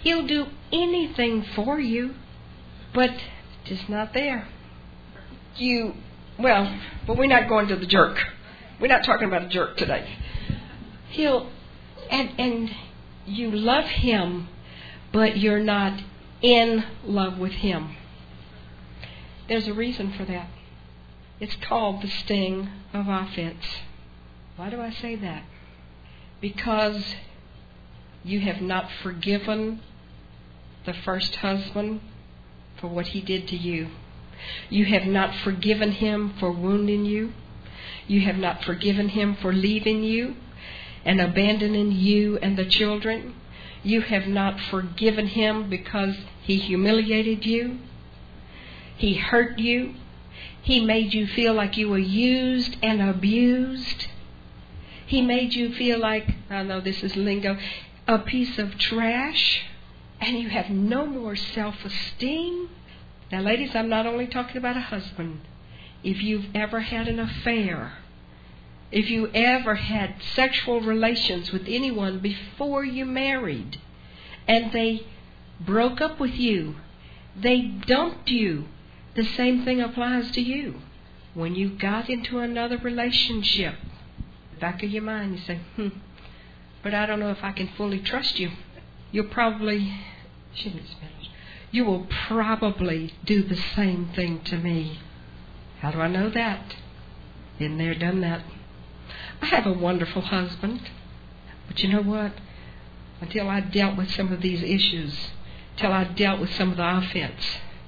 He'll do anything for you, but just not there. You, well, but we're not going to the jerk. We're not talking about a jerk today. He'll, and and you love him, but you're not in love with him. There's a reason for that. It's called the sting of offense. Why do I say that? Because you have not forgiven the first husband for what he did to you. You have not forgiven him for wounding you. You have not forgiven him for leaving you and abandoning you and the children. You have not forgiven him because he humiliated you. He hurt you. He made you feel like you were used and abused. He made you feel like, I know this is lingo, a piece of trash. And you have no more self-esteem. Now, ladies, I'm not only talking about a husband. If you've ever had an affair, if you ever had sexual relations with anyone before you married, and they broke up with you, they dumped you, the same thing applies to you. When you got into another relationship, back of your mind, you say, hmm, but I don't know if I can fully trust you. You'll probably, shouldn't Spanish, you will probably do the same thing to me. How do I know that? Been there, done that. I have a wonderful husband. But you know what? Until I dealt with some of these issues, until I dealt with some of the offense,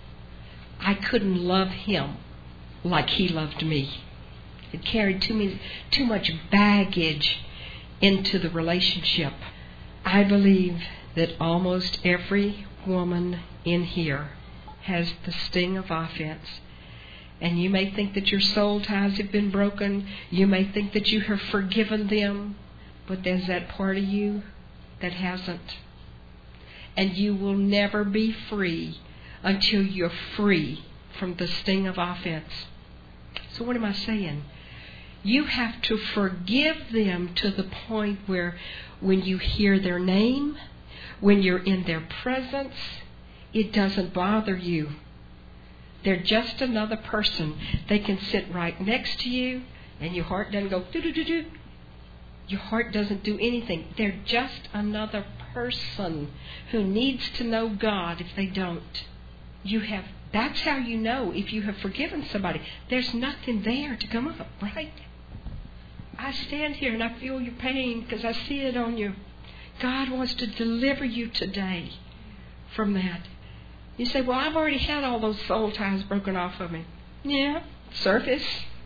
I couldn't love him like he loved me. It carried too many, too much baggage into the relationship. I believe that almost every woman in here has the sting of offense. And you may think that your soul ties have been broken. You may think that you have forgiven them. But there's that part of you that hasn't. And you will never be free until you're free from the sting of offense. So what am I saying? You have to forgive them to the point where when you hear their name, when you're in their presence, it doesn't bother you. They're just another person. They can sit right next to you, and your heart doesn't go do-do-do-do. Your heart doesn't do anything. They're just another person who needs to know God if they don't. You have. That's how you know if you have forgiven somebody. There's nothing there to come up, right? I stand here and I feel your pain because I see it on you. God wants to deliver you today from that. You say, well, I've already had all those soul ties broken off of me. Yeah, surface.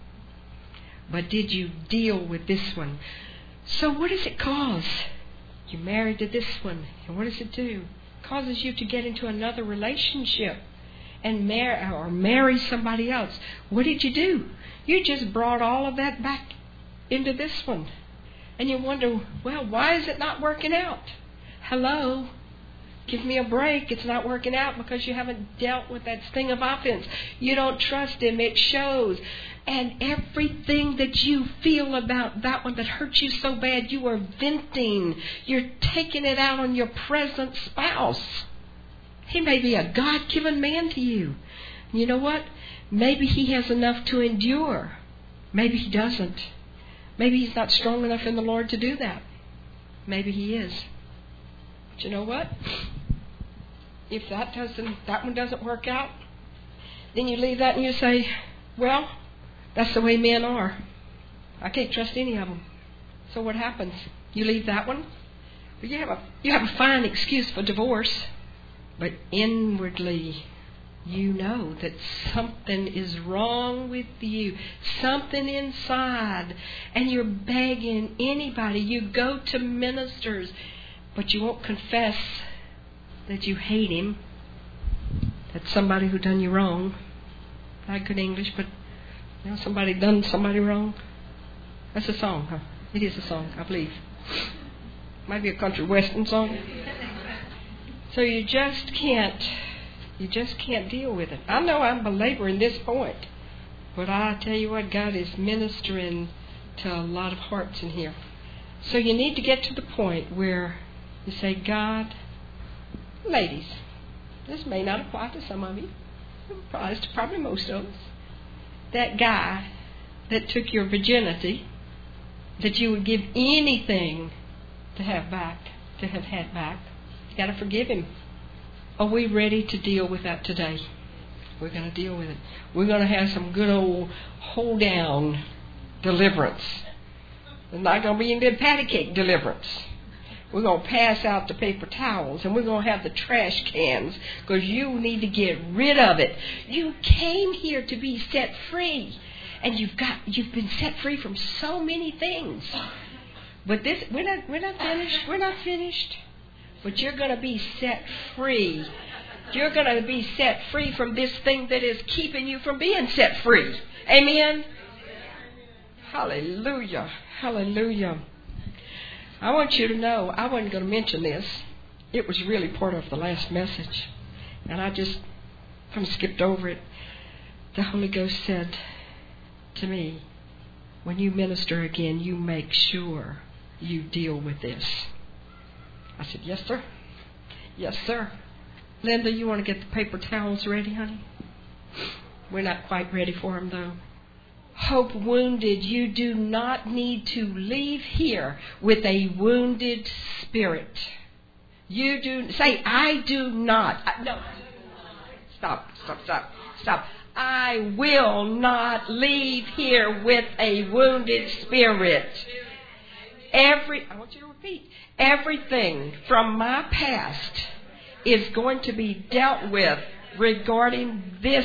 But did you deal with this one? So what does it cause? You're married to this one. And what does it do? It causes you to get into another relationship and marry or marry somebody else. What did you do? You just brought all of that back into this one. And you wonder, well, why is it not working out? Hello? Give me a break. It's not working out because you haven't dealt with that sting of offense. You don't trust him. It shows. And everything that you feel about that one that hurt you so bad, you are venting. You're taking it out on your present spouse. He may be a God-given man to you. You know what? Maybe he has enough to endure. Maybe he doesn't. Maybe he's not strong enough in the Lord to do that. Maybe he is. But you know what? If that doesn't, that one doesn't work out, then you leave that and you say, well, that's the way men are. I can't trust any of them. So what happens? You leave that one. Well, you have a you have a fine excuse for divorce, but inwardly, you know that something is wrong with you, something inside, and you're begging anybody. You go to ministers, but you won't confess that you hate him. That's somebody who done you wrong. Not good English, but you know, somebody done somebody wrong. That's a song, huh? It is a song, I believe. Might be a country western song. So you just can't, you just can't deal with it. I know I'm belaboring this point, but I tell you what, God is ministering to a lot of hearts in here. So you need to get to the point where you say, God, Ladies, this may not apply to some of you. It applies to probably most of us. That guy that took your virginity, that you would give anything to have back, to have had back. You got to forgive him. Are we ready to deal with that today? We're going to deal with it. We're going to have some good old hold down deliverance. It's not going to be any patty cake deliverance. We're going to pass out the paper towels, and we're going to have the trash cans, because you need to get rid of it. You came here to be set free, and you've got you've been set free from so many things. But this we're not we're not finished. We're not finished. But you're going to be set free. You're going to be set free from this thing that is keeping you from being set free. Amen. Hallelujah. Hallelujah. I want you to know, I wasn't going to mention this. It was really part of the last message. And I just kind of skipped over it. The Holy Ghost said to me, when you minister again, you make sure you deal with this. I said, yes, sir. Yes, sir. Linda, you want to get the paper towels ready, honey? We're not quite ready for them, though. Hope wounded, you do not need to leave here with a wounded spirit. You do, say, I do not. I, no. Stop, stop, stop, stop. I will not leave here with a wounded spirit. Every, I want you to repeat, everything from my past is going to be dealt with regarding this.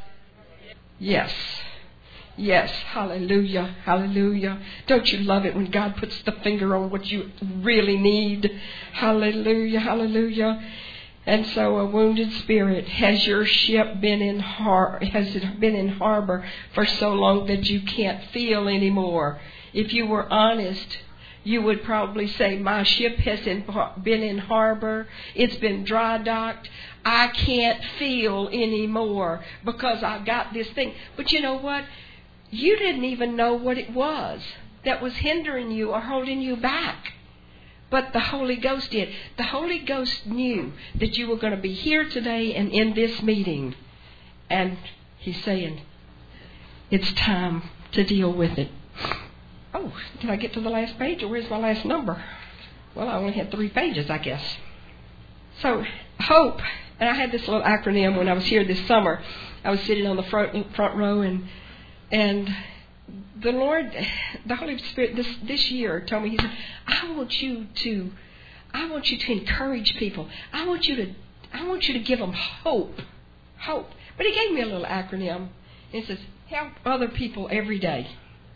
Yes. Yes, hallelujah, hallelujah. Don't you love it when God puts the finger on what you really need? Hallelujah, hallelujah. And so a wounded spirit, has your ship been in har- has it been in harbor for so long that you can't feel anymore? If you were honest, you would probably say, my ship has been in harbor, it's been dry docked, I can't feel anymore because I've got this thing. But you know what? You didn't even know what it was that was hindering you or holding you back. But the Holy Ghost did. The Holy Ghost knew that you were going to be here today and in this meeting. And He's saying, it's time to deal with it. Oh, did I get to the last page, or where's my last number? Well, I only had three pages, I guess. So, hope. And I had this little acronym when I was here this summer. I was sitting on the front front row, and and the Lord, the Holy Spirit, this this year told me, He said, I want you to, I want you to encourage people. I want you to, I want you to give them hope, hope. But He gave me a little acronym. It says, help other people every day.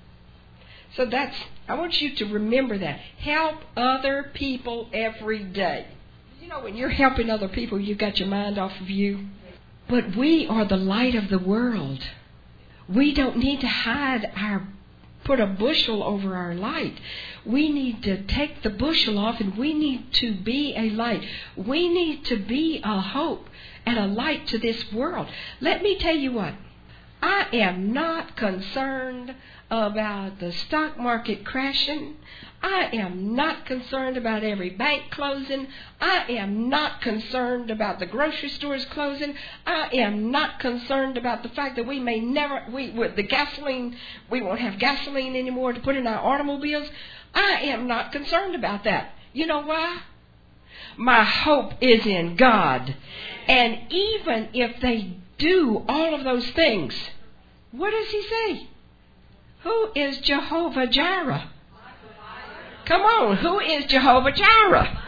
So that's, I want you to remember that. Help other people every day. You know, when you're helping other people, you've got your mind off of you. But we are the light of the world. We don't need to hide our, put a bushel over our light. We need to take the bushel off, and we need to be a light. We need to be a hope and a light to this world. Let me tell you what. I am not concerned about the stock market crashing. I am not concerned about every bank closing. I am not concerned about the grocery stores closing. I am not concerned about the fact that we may never, we with the gasoline, we won't have gasoline anymore to put in our automobiles. I am not concerned about that. You know why? My hope is in God. And even if they do all of those things, what does He say? Who is Jehovah Jireh? Come on, who is Jehovah Jireh?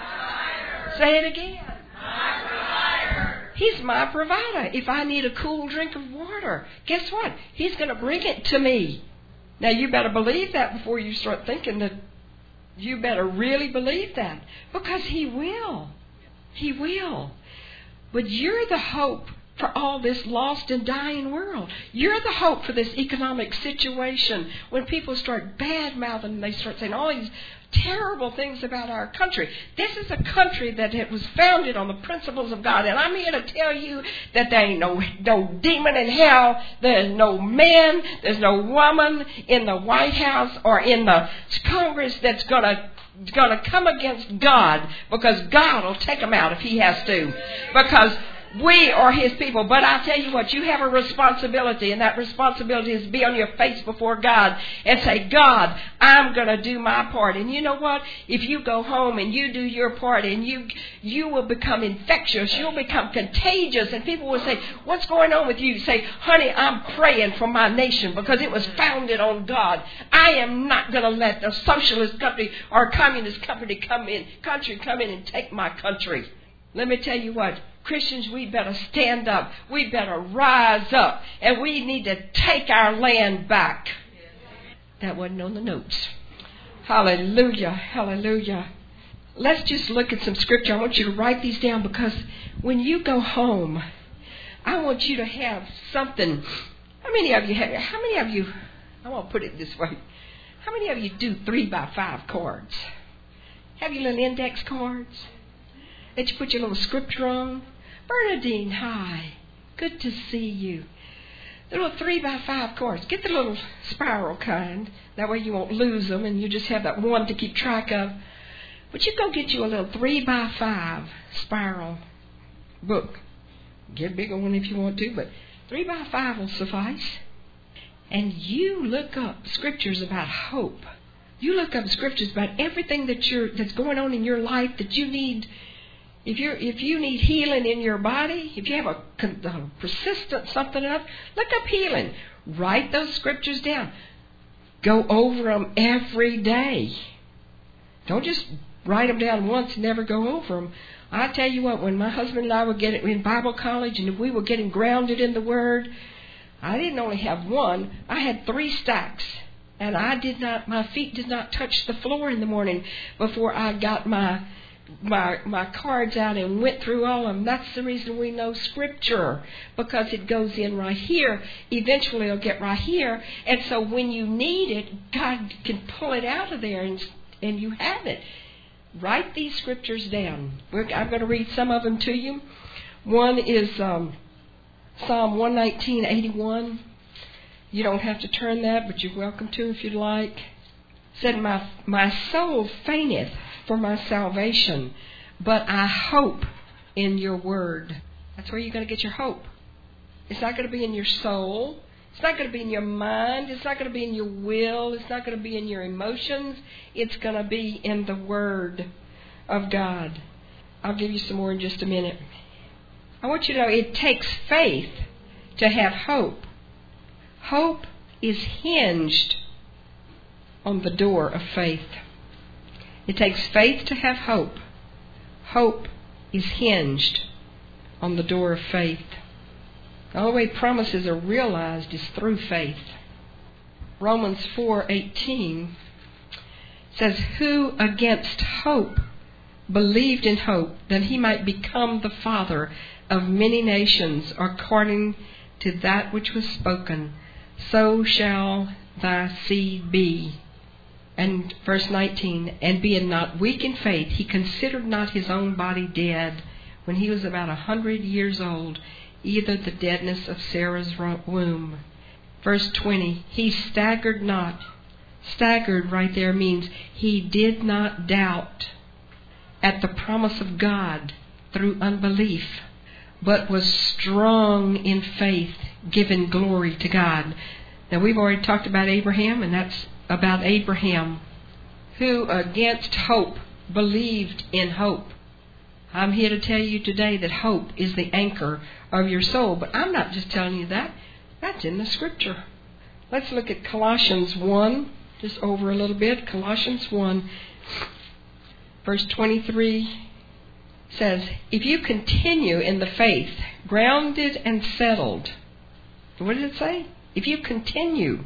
Say it again. My He's my provider. If I need a cool drink of water, guess what? He's going to bring it to me. Now, you better believe that before you start thinking that. You better really believe that, because He will. He will. But you're the hope for all this lost and dying world. You're the hope for this economic situation. When people start bad-mouthing, they start saying all these terrible things about our country. This is a country that it was founded on the principles of God. And I'm here to tell you that there ain't no, no demon in hell. There's no man, there's no woman in the White House or in the Congress that's going to going to come against God, because God will take them out if he has to. Because we are his people. But I tell you what, you have a responsibility, and that responsibility is to be on your face before God and say, God, I'm going to do my part. And you know what? If you go home and you do your part, and you you will become infectious, you'll become contagious, and people will say, what's going on with you? You say, honey, I'm praying for my nation because it was founded on God. I am not going to let the socialist company or communist company come in, country come in and take my country. Let me tell you what, Christians, we better stand up. We better rise up. And we need to take our land back. That wasn't on the notes. Hallelujah. Hallelujah. Let's just look at some scripture. I want you to write these down, because when you go home, I want you to have something. How many of you have, how many of you, I want to put it this way. How many of you do three by five cards? Have your little index cards that you put your little scripture on? Bernadine, hi. Good to see you. The little three by five cards. Get the little spiral kind. That way you won't lose them, and you just have that one to keep track of. But you go get you a little three by five spiral book. Get a bigger one if you want to, but three by five will suffice. And you look up scriptures about hope. You look up scriptures about everything that you're that's going on in your life that you need. If you if you need healing in your body, if you have a, a persistent something up, look up healing. Write those scriptures down. Go over them every day. Don't just write them down once and never go over them. I tell you what, when my husband and I were getting in Bible college and we were getting grounded in the Word, I didn't only have one, I had three stacks. And I did not, my feet did not touch the floor in the morning before I got my my my cards out and went through all of them. That's the reason we know Scripture, because it goes in right here. Eventually it'll get right here. And so when you need it, God can pull it out of there and, and you have it. Write these scriptures down. We're, I'm going to read some of them to you. One is um, Psalm one nineteen, eighty-one. You don't have to turn that, but you're welcome to if you'd like. It said, my, my soul fainteth for my salvation, but I hope in your word. That's where you're going to get your hope. It's not going to be in your soul. It's not going to be in your mind. It's not going to be in your will. It's not going to be in your emotions. It's going to be in the Word of God. I'll give you some more in just a minute. I want you to know it takes faith to have hope. Hope is hinged on the door of faith. It takes faith to have hope. Hope is hinged on the door of faith. The only way promises are realized is through faith. Romans four eighteen says, who against hope believed in hope that he might become the father of many nations, according to that which was spoken, so shall thy seed be. And verse nineteen, and being not weak in faith, he considered not his own body dead when he was about a hundred years old, either the deadness of Sarah's womb. Verse twenty, he staggered not. Staggered right there means he did not doubt at the promise of God through unbelief, but was strong in faith, giving glory to God. Now we've already talked about Abraham, and that's about Abraham, who against hope believed in hope. I'm here to tell you today that hope is the anchor of your soul. But I'm not just telling you that. That's in the Scripture. Let's look at Colossians one, just over a little bit. Colossians one, verse twenty-three says, if you continue in the faith, grounded and settled. What did it say? If you continue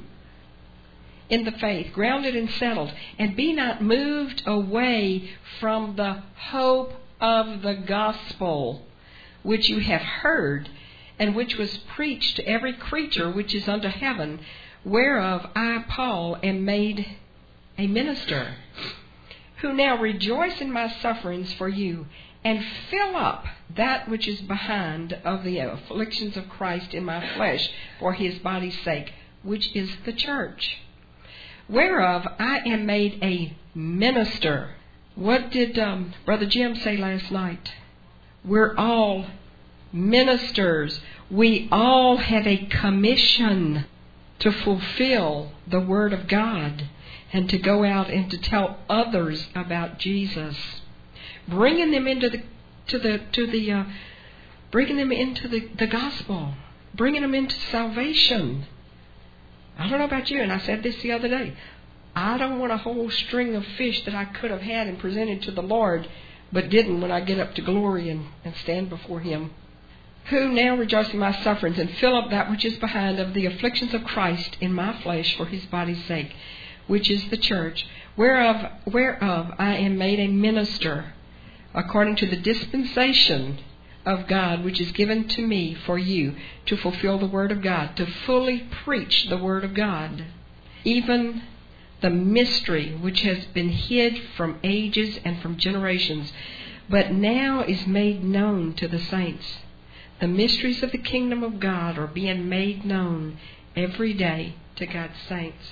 in the faith, grounded and settled, and be not moved away from the hope of the gospel, which you have heard, and which was preached to every creature which is under heaven, whereof I, Paul, am made a minister, who now rejoice in my sufferings for you, and fill up that which is behind of the afflictions of Christ in my flesh, for his body's sake, which is the church, whereof I am made a minister. What did um, Brother Jim say last night? We're all ministers. We all have a commission to fulfill the Word of God and to go out and to tell others about Jesus, bringing them into the to the to the uh, bringing them into the, the gospel, bringing them into salvation. I don't know about you, and I said this the other day. I don't want a whole string of fish that I could have had and presented to the Lord, but didn't when I get up to glory and, and stand before Him. Who now rejoice in my sufferings and fill up that which is behind of the afflictions of Christ in my flesh for His body's sake, which is the church, whereof whereof I am made a minister, according to the dispensation of God, which is given to me for you, to fulfill the Word of God, to fully preach the Word of God, even the mystery which has been hid from ages and from generations, but now is made known to the saints. The mysteries of the kingdom of God are being made known every day to God's saints,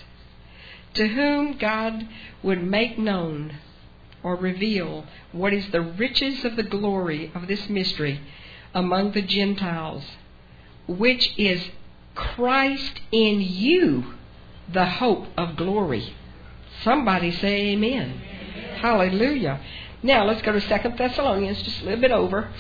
to whom God would make known or reveal what is the riches of the glory of this mystery among the Gentiles, which is Christ in you, the hope of glory. Somebody say amen. Amen. Hallelujah. Now let's go to Second Thessalonians, just a little bit over.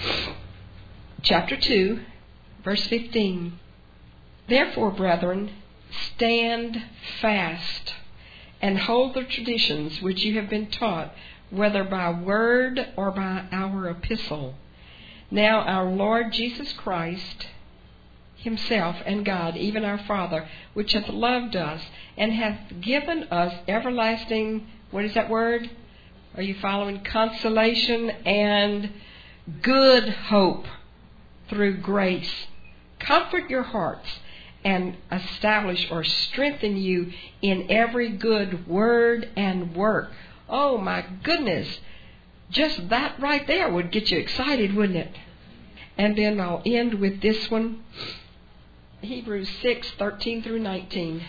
Chapter two, verse fifteen. Therefore, brethren, stand fast and hold the traditions which you have been taught, whether by word or by our epistle. Now our Lord Jesus Christ Himself and God, even our Father, which hath loved us and hath given us everlasting, what is that word? Are you following? Consolation and good hope through grace. Comfort your hearts and establish or strengthen you in every good word and work. Oh my goodness. Just that right there would get you excited, wouldn't it? And then I'll end with this one. Hebrews six, thirteen through nineteen.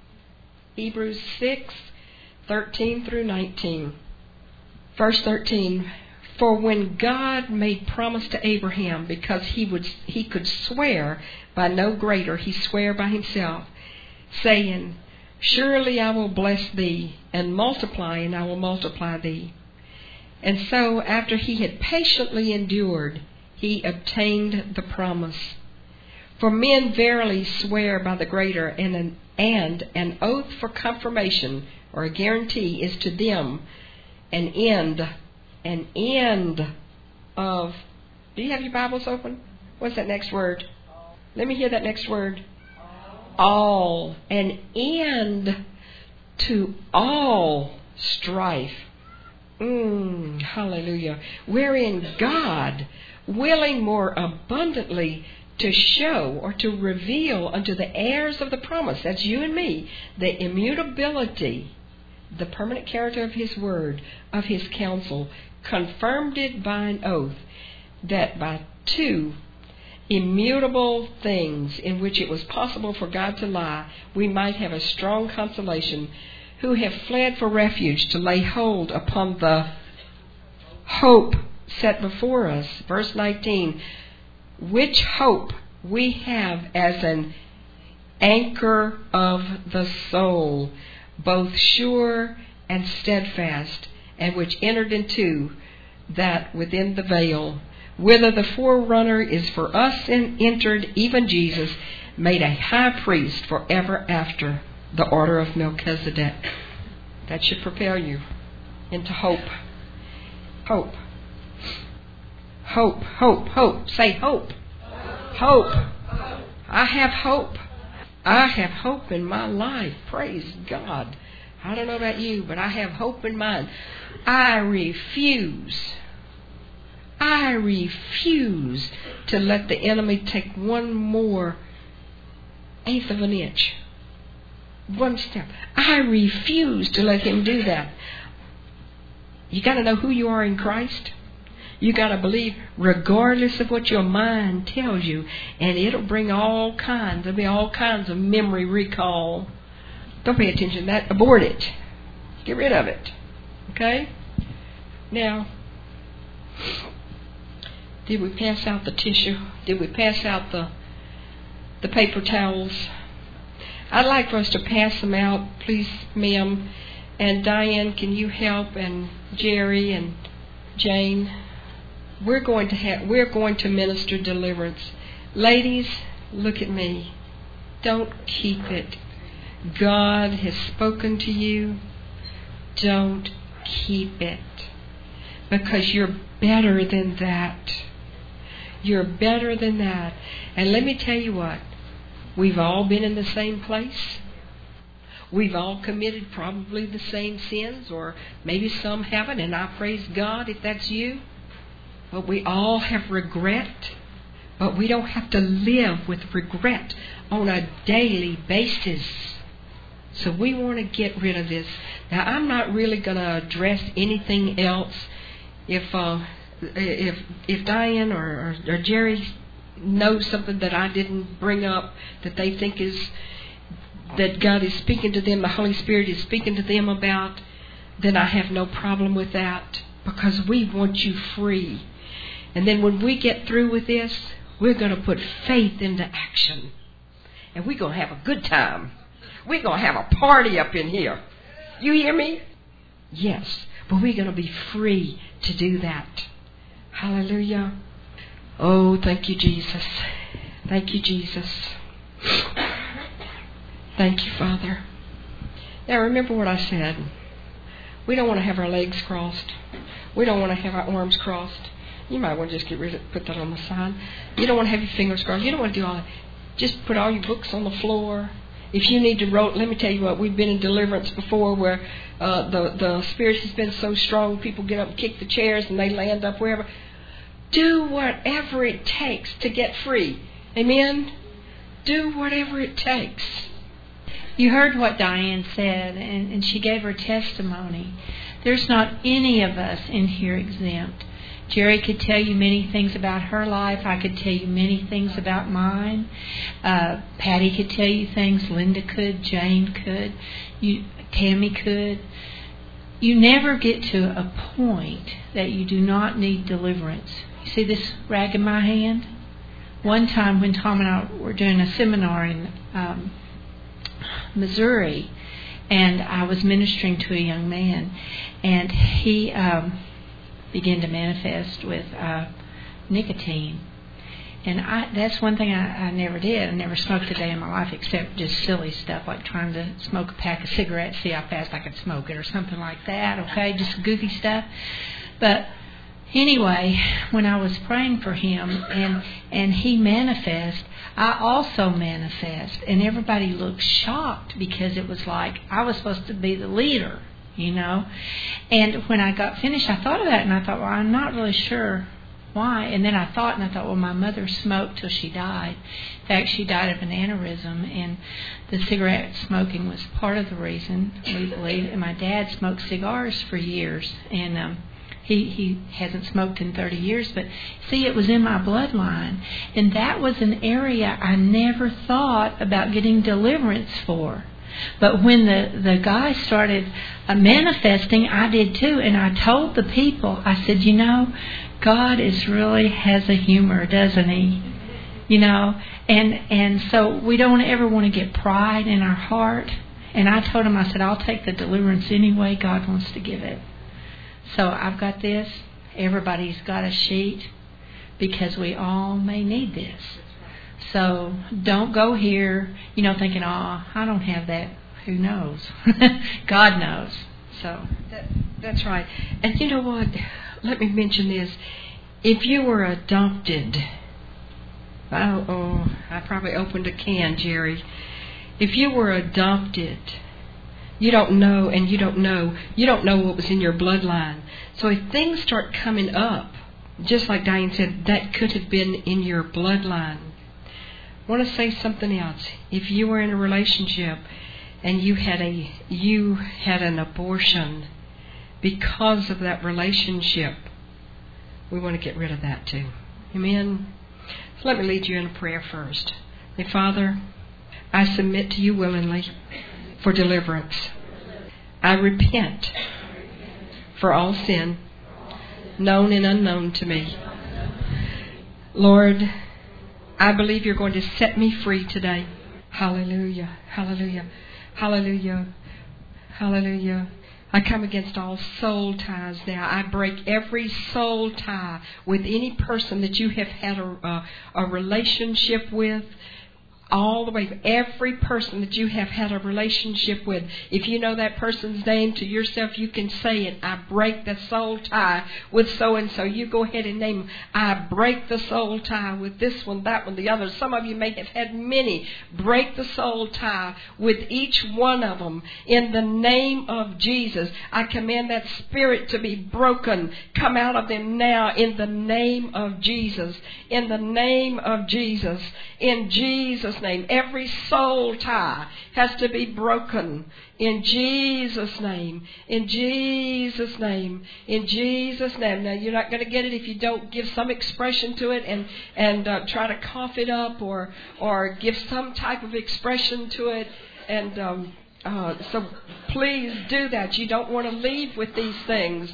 Hebrews six, thirteen through nineteen. Verse thirteen. For when God made promise to Abraham, because he would he could swear by no greater, he sware by himself, saying, Surely I will bless thee, and multiply, and I will multiply thee. And so, after he had patiently endured, he obtained the promise. For men verily swear by the greater, and an, and an oath for confirmation, or a guarantee, is to them an end, an end of... Do you have your Bibles open? What's that next word? Let me hear that next word. All. An end to all strife. Mm, hallelujah. Wherein God, willing more abundantly to show or to reveal unto the heirs of the promise, that's you and me, the immutability, the permanent character of His word, of His counsel, confirmed it by an oath, that by two immutable things in which it was possible for God to lie, we might have a strong consolation, who have fled for refuge to lay hold upon the hope set before us. Verse nineteen, which hope we have as an anchor of the soul, both sure and steadfast, and which entered into that within the veil, whither the forerunner is for us and entered, even Jesus, made a high priest forever after the order of Melchizedek. That should propel you into hope. Hope. Hope, hope, hope. Say hope. Hope. I have hope. I have hope in my life. Praise God. I don't know about you, but I have hope in mine. I refuse. I refuse to let the enemy take one more eighth of an inch. One step. I refuse to let him do that. You got to know who you are in Christ. You got to believe regardless of what your mind tells you, and it'll bring all kinds. There'll be all kinds of memory recall. Don't pay attention to that. Abort it. Get rid of it. Okay? Now, did we pass out the tissue? Did we pass out the the paper towels? I'd like for us to pass them out, please, ma'am. And Diane, can you help? And Jerry and Jane. We're going to have. We're going to minister deliverance. Ladies, look at me. Don't keep it. God has spoken to you. Don't keep it. Because you're better than that. You're better than that. And let me tell you what. We've all been in the same place. We've all committed probably the same sins, or maybe some haven't, and I praise God if that's you. But we all have regret. But we don't have to live with regret on a daily basis. So we want to get rid of this. Now, I'm not really going to address anything else. If uh, if if Diane or, or, or Jerry knows something that I didn't bring up that they think is that God is speaking to them, the Holy Spirit is speaking to them about, then I have no problem with that, because we want you free. And then when we get through with this, we're going to put faith into action. And we're going to have a good time. We're going to have a party up in here. You hear me? Yes. But we're going to be free to do that. Hallelujah. Oh, thank you, Jesus. Thank you, Jesus. Thank you, Father. Now, remember what I said. We don't want to have our legs crossed. We don't want to have our arms crossed. You might want to just get rid of it, put that on the side. You don't want to have your fingers crossed. You don't want to do all that. Just put all your books on the floor. If you need to roll, let me tell you what, we've been in deliverance before where uh, the, the Spirit has been so strong, people get up and kick the chairs and they land up wherever. Do whatever it takes to get free. Amen? Do whatever it takes. You heard what Diane said, and, and she gave her testimony. There's not any of us in here exempt. Jerry could tell you many things about her life. I could tell you many things about mine. Uh, Patty could tell you things. Linda could. Jane could. You, Tammy could. You never get to a point that you do not need deliverance. You see this rag in my hand? One time when Tom and I were doing a seminar in um, Missouri, and I was ministering to a young man, and he um, began to manifest with uh, nicotine. And I, that's one thing I, I never did. I never smoked a day in my life except just silly stuff like trying to smoke a pack of cigarettes, see how fast I could smoke it or something like that, okay, just goofy stuff. But anyway, when I was praying for him and, and he manifest, I also manifest. And everybody looked shocked because it was like I was supposed to be the leader, you know. And when I got finished, I thought of that and I thought, well, I'm not really sure why. And then I thought, and I thought, well, my mother smoked till she died. In fact, she died of an aneurysm, and the cigarette smoking was part of the reason, we believe. And my dad smoked cigars for years, and um, he, he hasn't smoked in thirty years. But see, it was in my bloodline, and that was an area I never thought about getting deliverance for. But when the, the guy started uh, manifesting, I did too. And I told the people, I said, you know, God is really has a humor, doesn't he? You know, and and so we don't ever want to get pride in our heart. And I told him, I said, I'll take the deliverance any way God wants to give it. So I've got this. Everybody's got a sheet because we all may need this. So don't go here, you know, thinking, oh, I don't have that. Who knows? God knows. So that, that's right. And you know what? Let me mention this. If you were adopted, oh, oh, I probably opened a can, Jerry. If you were adopted, you don't know, and you don't know, you don't know what was in your bloodline. So if things start coming up, just like Diane said, that could have been in your bloodline. I want to say something else. If you were in a relationship and you had a you had an abortion because of that relationship, we want to get rid of that too. Amen. So let me lead you in a prayer first. Say, Father, I submit to you willingly for deliverance. I repent for all sin known and unknown to me. Lord, I believe you're going to set me free today. Hallelujah, hallelujah, hallelujah, hallelujah. I come against all soul ties now. I break every soul tie with any person that you have had a, a, a relationship with. All the way, every person that you have had a relationship with. If you know that person's name to yourself, you can say it. I break the soul tie with so-and-so. You go ahead and name them. I break the soul tie with this one, that one, the other. Some of you may have had many. Break the soul tie with each one of them. In the name of Jesus, I command that spirit to be broken. Come out of them now in the name of Jesus. In the name of Jesus. In Jesus' name. Every soul tie has to be broken in Jesus' name. In Jesus' name. In Jesus' name. Now, you're not going to get it if you don't give some expression to it and and uh, try to cough it up or or give some type of expression to it. And um, uh, so please do that. You don't want to leave with these things.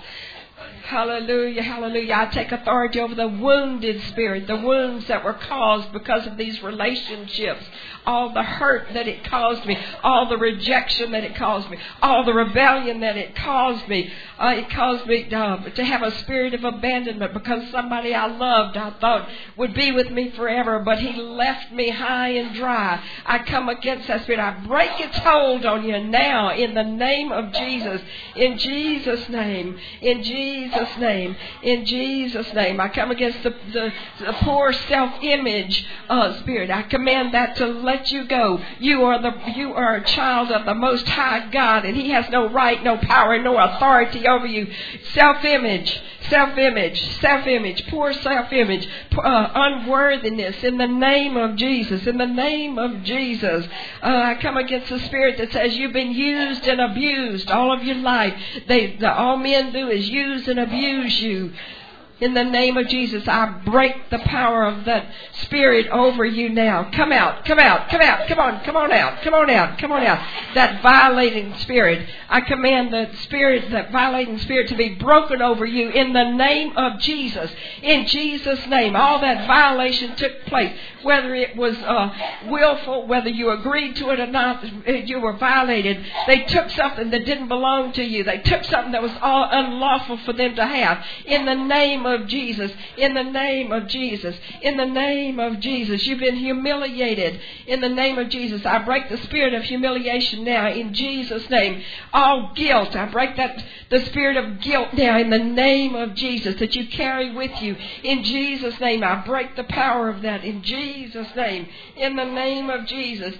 Hallelujah, hallelujah. I take authority over the wounded spirit, the wounds that were caused because of these relationships, all the hurt that it caused me, all the rejection that it caused me, all the rebellion that it caused me. Uh, it caused me uh, to have a spirit of abandonment because somebody I loved, I thought would be with me forever, but he left me high and dry. I come against that spirit. I break its hold on you now in the name of Jesus. In Jesus' name. In Jesus' name. In Jesus' name. I come against the, the, the poor self-image uh, spirit. I command that to let you go. You are the you are a child of the Most High God, and He has no right, no power, no authority over you. Self-image, self-image, self-image, poor self-image, uh, unworthiness. In the name of Jesus, in the name of Jesus, uh, I come against the spirit that says you've been used and abused all of your life. They, the, all men do is use and abuse you. In the name of Jesus, I break the power of that spirit over you now. Come out, come out, come out, come on, come on out, come on out, come on out. That violating spirit, I command the spirit, that violating spirit to be broken over you in the name of Jesus. In Jesus' name, all that violation took place. Whether it was uh, willful, whether you agreed to it or not, you were violated. They took something that didn't belong to you. They took something that was all unlawful for them to have. In the name of Jesus, in the name of Jesus, in the name of Jesus, you've been humiliated. In the name of Jesus, I break the spirit of humiliation now. In Jesus' name, all guilt, I break that the spirit of guilt now. In the name of Jesus, that you carry with you. In Jesus' name, I break the power of that. In Jesus' Jesus' name, in the name of Jesus,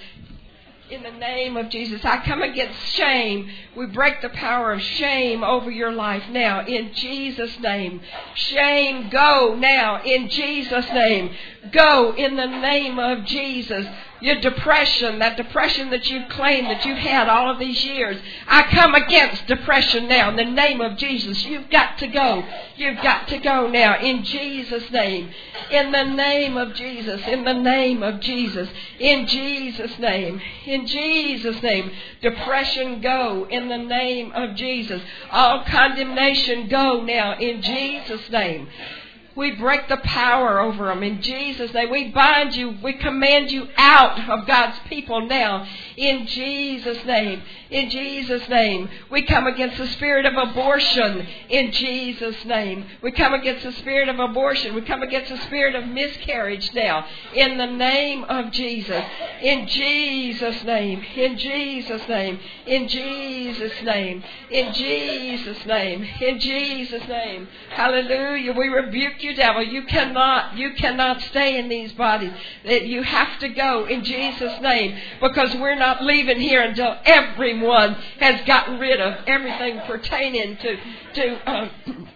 in the name of Jesus, I come against shame. We break the power of shame over your life now, in Jesus' name. Shame, go now, in Jesus' name. Go in the name of Jesus. Your depression, that depression that you've claimed that you've had all of these years, I come against depression now in the name of Jesus. You've got to go. You've got to go now in Jesus' name. In the name of Jesus. In the name of Jesus. In Jesus' name. In Jesus' name. Depression, go in the name of Jesus. All condemnation, go now in Jesus' name. We break the power over them in Jesus' name. We bind you. We command you out of God's people now in Jesus' name. In Jesus' name. We come against the spirit of abortion in Jesus' name. We come against the spirit of abortion. We come against the spirit of miscarriage now in the name of Jesus. In Jesus' name. In Jesus' name. In Jesus' name. In Jesus' name. In Jesus' name. Hallelujah. We rebuke you, devil. You cannot, you cannot stay in these bodies. You have to go in Jesus' name, because we're not leaving here until everyone has gotten rid of everything pertaining to, to uh,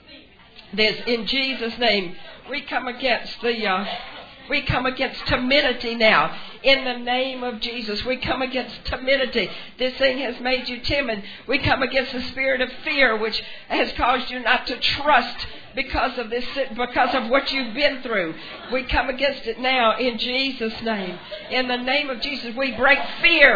this. In Jesus' name, we come against the... Uh, We come against timidity now. In the name of Jesus, we come against timidity. This thing has made you timid. We come against the spirit of fear, which has caused you not to trust because of this, because of what you've been through. We come against it now in Jesus' name. In the name of Jesus, we break fear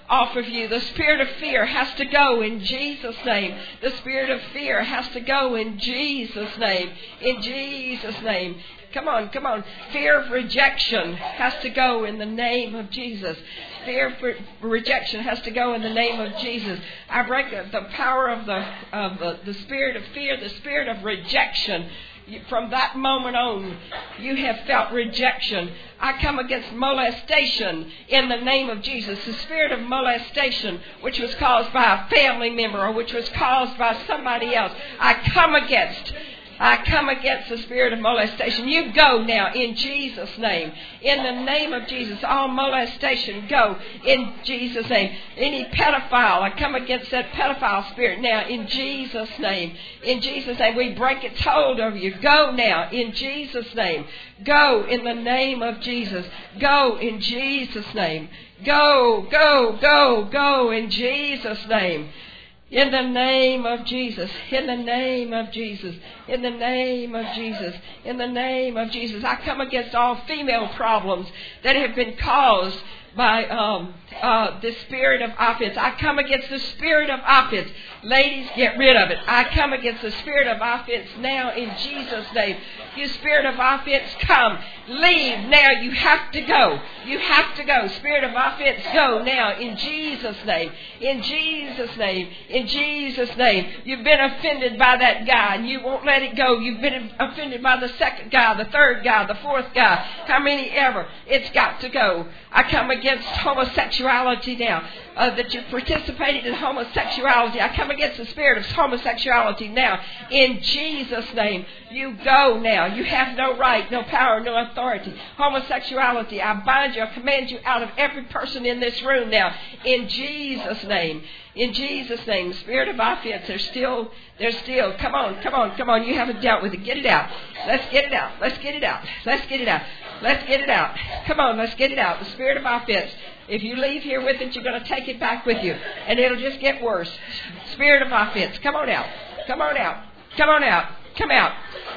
off of you. The spirit of fear has to go in Jesus' name. The spirit of fear has to go in Jesus' name. In Jesus' name. Come on, come on. Fear of rejection has to go in the name of Jesus. Fear of rejection has to go in the name of Jesus. I break the power of the of the, the spirit of fear, the spirit of rejection. From that moment on, you have felt rejection. I come against molestation in the name of Jesus. The spirit of molestation, which was caused by a family member or which was caused by somebody else, I come against. I come against the spirit of molestation. You go now in Jesus' name. In the name of Jesus, all molestation go in Jesus' name. Any pedophile, I come against that pedophile spirit now in Jesus' name. In Jesus' name, we break its hold over you. Go now in Jesus' name. Go in the name of Jesus. Go in Jesus' name. Go, go, go, go in Jesus' name. In the name of Jesus, in the name of Jesus, in the name of Jesus, in the name of Jesus. I come against all female problems that have been caused by um, uh, the spirit of offense. I come against the spirit of offense. Ladies, get rid of it. I come against the spirit of offense now in Jesus' name. You spirit of offense, come. Leave now. You have to go. You have to go. Spirit of offense, go now in Jesus' name. In Jesus' name. In Jesus' name. You've been offended by that guy and you won't let it go. You've been offended by the second guy, the third guy, the fourth guy. How many ever? It's got to go. I come against homosexuality now. Uh, that you participated in homosexuality. I come against the spirit of homosexuality now. In Jesus' name, you go now. You have no right, no power, no authority. Homosexuality, I bind you, I command you out of every person in this room now. In Jesus' name. In Jesus' name. Spirit of offense, they're still, they're still. Come on, come on, come on. You haven't dealt with it. Get it out. Let's get it out. Let's get it out. Let's get it out. Let's get it out. Come on, let's get it out. The spirit of offense. If you leave here with it, you're going to take it back with you. And it'll just get worse. Spirit of offense. Come on out. Come on out. Come on out. Come out.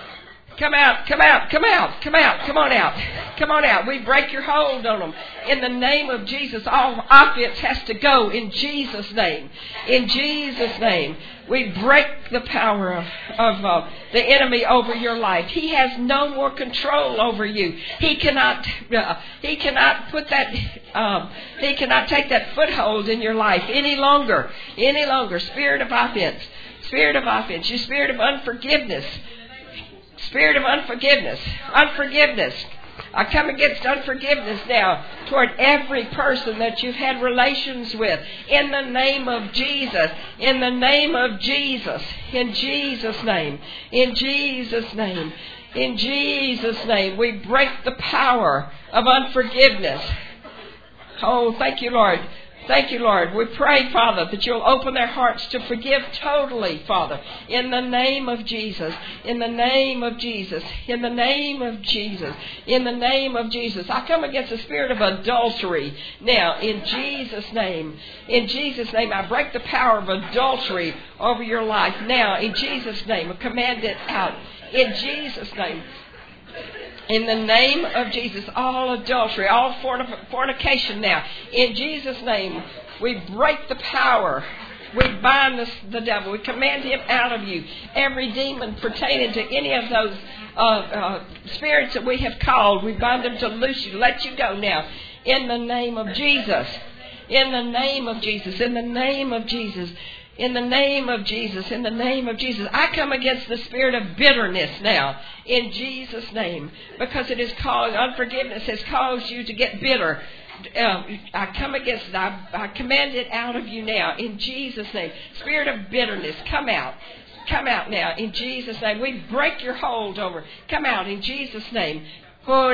Come out, come out, come out, come out, come on out. Come on out. We break your hold on them. In the name of Jesus, all offense has to go in Jesus' name. In Jesus' name. We break the power of, of uh, the enemy over your life. He has no more control over you. He cannot uh, he cannot put that um, he cannot take that foothold in your life any longer. Any longer. Spirit of offense. Spirit of offense. You spirit of unforgiveness. Spirit of unforgiveness. Unforgiveness. I come against unforgiveness now toward every person that you've had relations with. In the name of Jesus. In the name of Jesus. In Jesus' name. In Jesus' name. In Jesus' name. We break the power of unforgiveness. Oh, thank you, Lord. Thank you, Lord. We pray, Father, that you'll open their hearts to forgive totally, Father, in the name of Jesus, in the name of Jesus, in the name of Jesus, in the name of Jesus. I come against the spirit of adultery now, in Jesus' name. In Jesus' name, I break the power of adultery over your life now, in Jesus' name. I command it out, in Jesus' name. In the name of Jesus, all adultery, all fornication now. In Jesus' name, we break the power. We bind the, the devil. We command him out of you. Every demon pertaining to any of those uh, uh, spirits that we have called, we bind them to loose you. Let you go now. In the name of Jesus. In the name of Jesus. In the name of Jesus. In the name of Jesus, in the name of Jesus. I come against the spirit of bitterness now, in Jesus' name, because it has caused, unforgiveness has caused you to get bitter. Uh, I come against it. I, I command it out of you now, in Jesus' name. Spirit of bitterness, come out. Come out now, in Jesus' name. We break your hold over. Come out, in Jesus' name. Go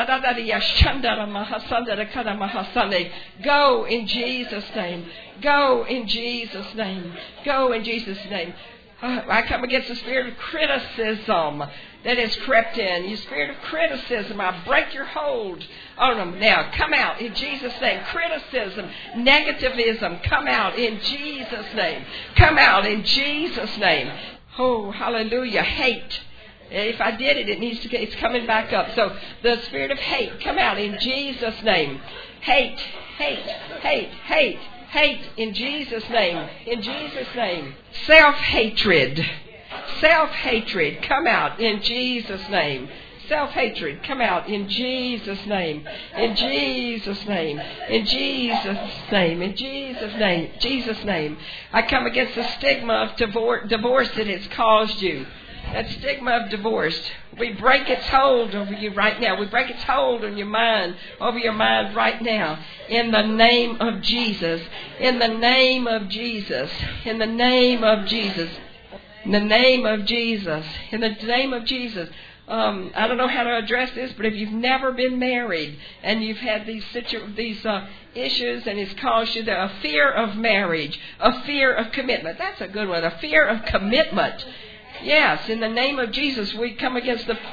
in Jesus' name. Go in Jesus' name. Go in Jesus' name. Uh, I come against the spirit of criticism that has crept in. You spirit of criticism, I break your hold on them now. Come out in Jesus' name. Criticism, negativism, come out in Jesus' name. Come out in Jesus' name. Oh, hallelujah. Hate. If I did it, it needs to. It's coming back up. So the spirit of hate, come out in Jesus' name. Hate, hate, hate, hate, Hate in Jesus' name. In Jesus' name. Self-hatred. Self-hatred. Come out in Jesus' name. Self-hatred, come out in Jesus' name. In Jesus' name. In Jesus' name. In Jesus' name. Jesus' name. I come against the stigma of divor- divorce that has caused you. That stigma of divorce. We break its hold over you right now. We break its hold on your mind, over your mind right now. In the name of Jesus. In the name of Jesus. In the name of Jesus. In the name of Jesus. In the name of Jesus. Um, I don't know how to address this, but if you've never been married and you've had these situ- these uh, issues and it's caused you the, a fear of marriage, a fear of commitment. That's a good one, a fear of commitment. Yes, in the name of Jesus, we come against the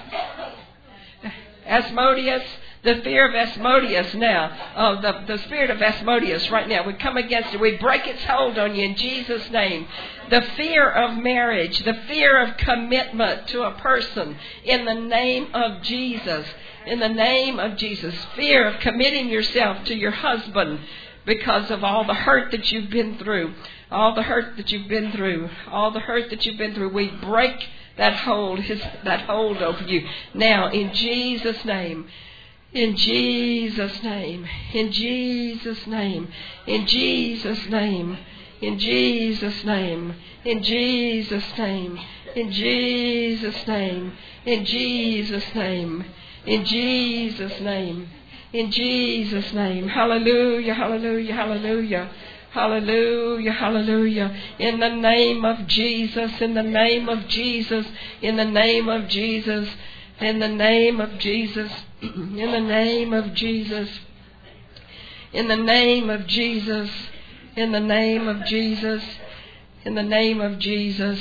Asmodeus, the fear of Asmodeus now, uh, the, the spirit of Asmodeus right now. We come against it. We break its hold on you in Jesus' name. The fear of marriage, the fear of commitment to a person in the name of Jesus. In the name of Jesus. Fear of committing yourself to your husband because of all the hurt that you've been through. All the hurt that you've been through. All the hurt that you've been through. We break that hold, his, that hold over you now in Jesus' name. In Jesus' name. In Jesus' name. In Jesus' name. In Jesus' name. In Jesus' name. In Jesus' name. In Jesus' name. In Jesus' name. In Jesus' name. Hallelujah, hallelujah, hallelujah. Hallelujah, hallelujah. In the name of Jesus, in the name of Jesus, in the name of Jesus, in the name of Jesus, in the name of Jesus, in the name of Jesus, in the name of Jesus, in the name of Jesus,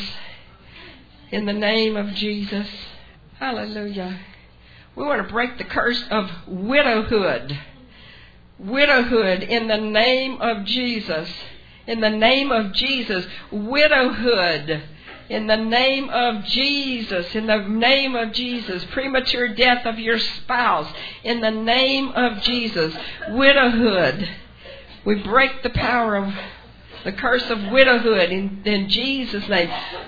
in the name of Jesus. Hallelujah. We want to break the curse of widowhood. Widowhood in the name of Jesus. In the name of Jesus. Widowhood. In the name of Jesus. In the name of Jesus. Premature death of your spouse. In the name of Jesus. Widowhood. We break the power of the curse of widowhood in, in Jesus' name.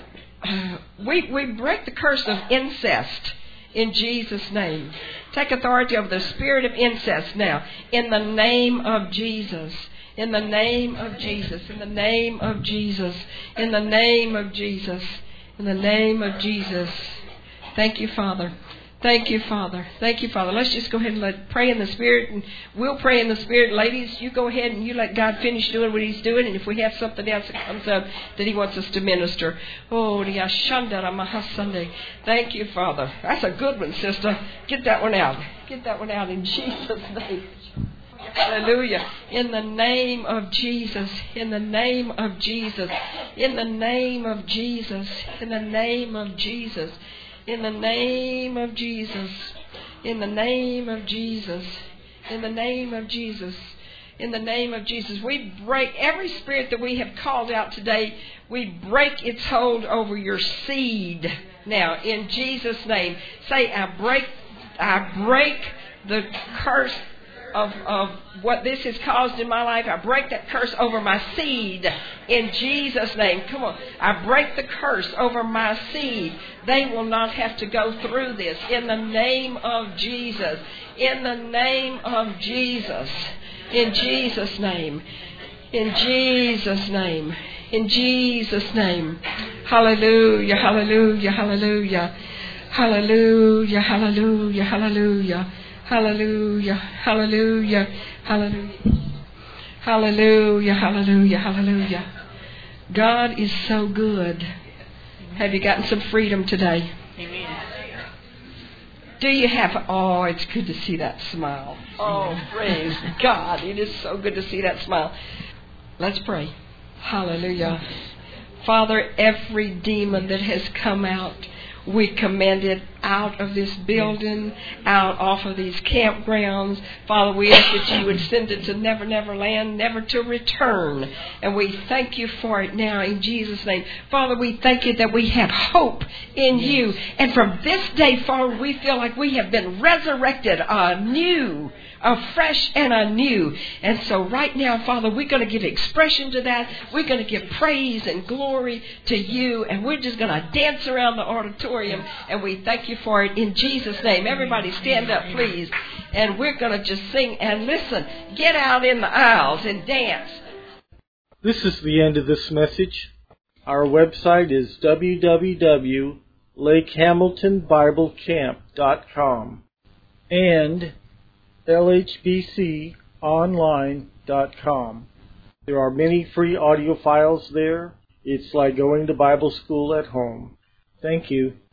We, we break the curse of incest in Jesus' name. Take authority over the spirit of incest now. In the name of Jesus. In the name of Jesus. In the name of Jesus. In the name of Jesus. In the name of Jesus. Thank you, Father. Thank you, Father. Thank you, Father. Let's just go ahead and let pray in the Spirit. And we'll pray in the Spirit. Ladies, you go ahead and you let God finish doing what He's doing. And if we have something else that comes up that He wants us to minister. Oh, Sunday. Thank you, Father. That's a good one, sister. Get that one out. Get that one out in Jesus' name. Hallelujah. In the name of Jesus. In the name of Jesus. In the name of Jesus. In the name of Jesus. In the name of Jesus. In the name of Jesus. In the name of Jesus. In the name of Jesus. We break every spirit that we have called out today. We break its hold over your seed. Now, in Jesus' name. Say, I break, I break the curse Of, of what this has caused in my life. I break that curse over my seed in Jesus' name. Come on. I break the curse over my seed. They will not have to go through this in the name of Jesus. In the name of Jesus. In Jesus' name. In Jesus' name. In Jesus' name. Hallelujah, hallelujah, hallelujah. Hallelujah, hallelujah, hallelujah. Hallelujah, hallelujah, hallelujah, hallelujah, hallelujah, hallelujah. God is so good. Have you gotten some freedom today? Amen. Do you have, oh, it's good to see that smile. Oh, praise God. It is so good to see that smile. Let's pray. Hallelujah. Father, every demon that has come out, we command it out of this building, out off of these campgrounds. Father, we ask that you would send it to Never Never Land, never to return. And we thank you for it now in Jesus' name. Father, we thank you that we have hope in you. And from this day forward, we feel like we have been resurrected anew, afresh and anew. And so right now, Father, we're going to give expression to that. We're going to give praise and glory to you. And we're just going to dance around the auditorium. And we thank you for it in Jesus' name. Everybody stand up, please. And we're going to just sing and listen. Get out in the aisles and dance. This is the end of this message. Our website is w w w dot lake hamilton bible camp dot com and l h b c online dot com. There are many free audio files there. It's like going to Bible school at home. Thank you.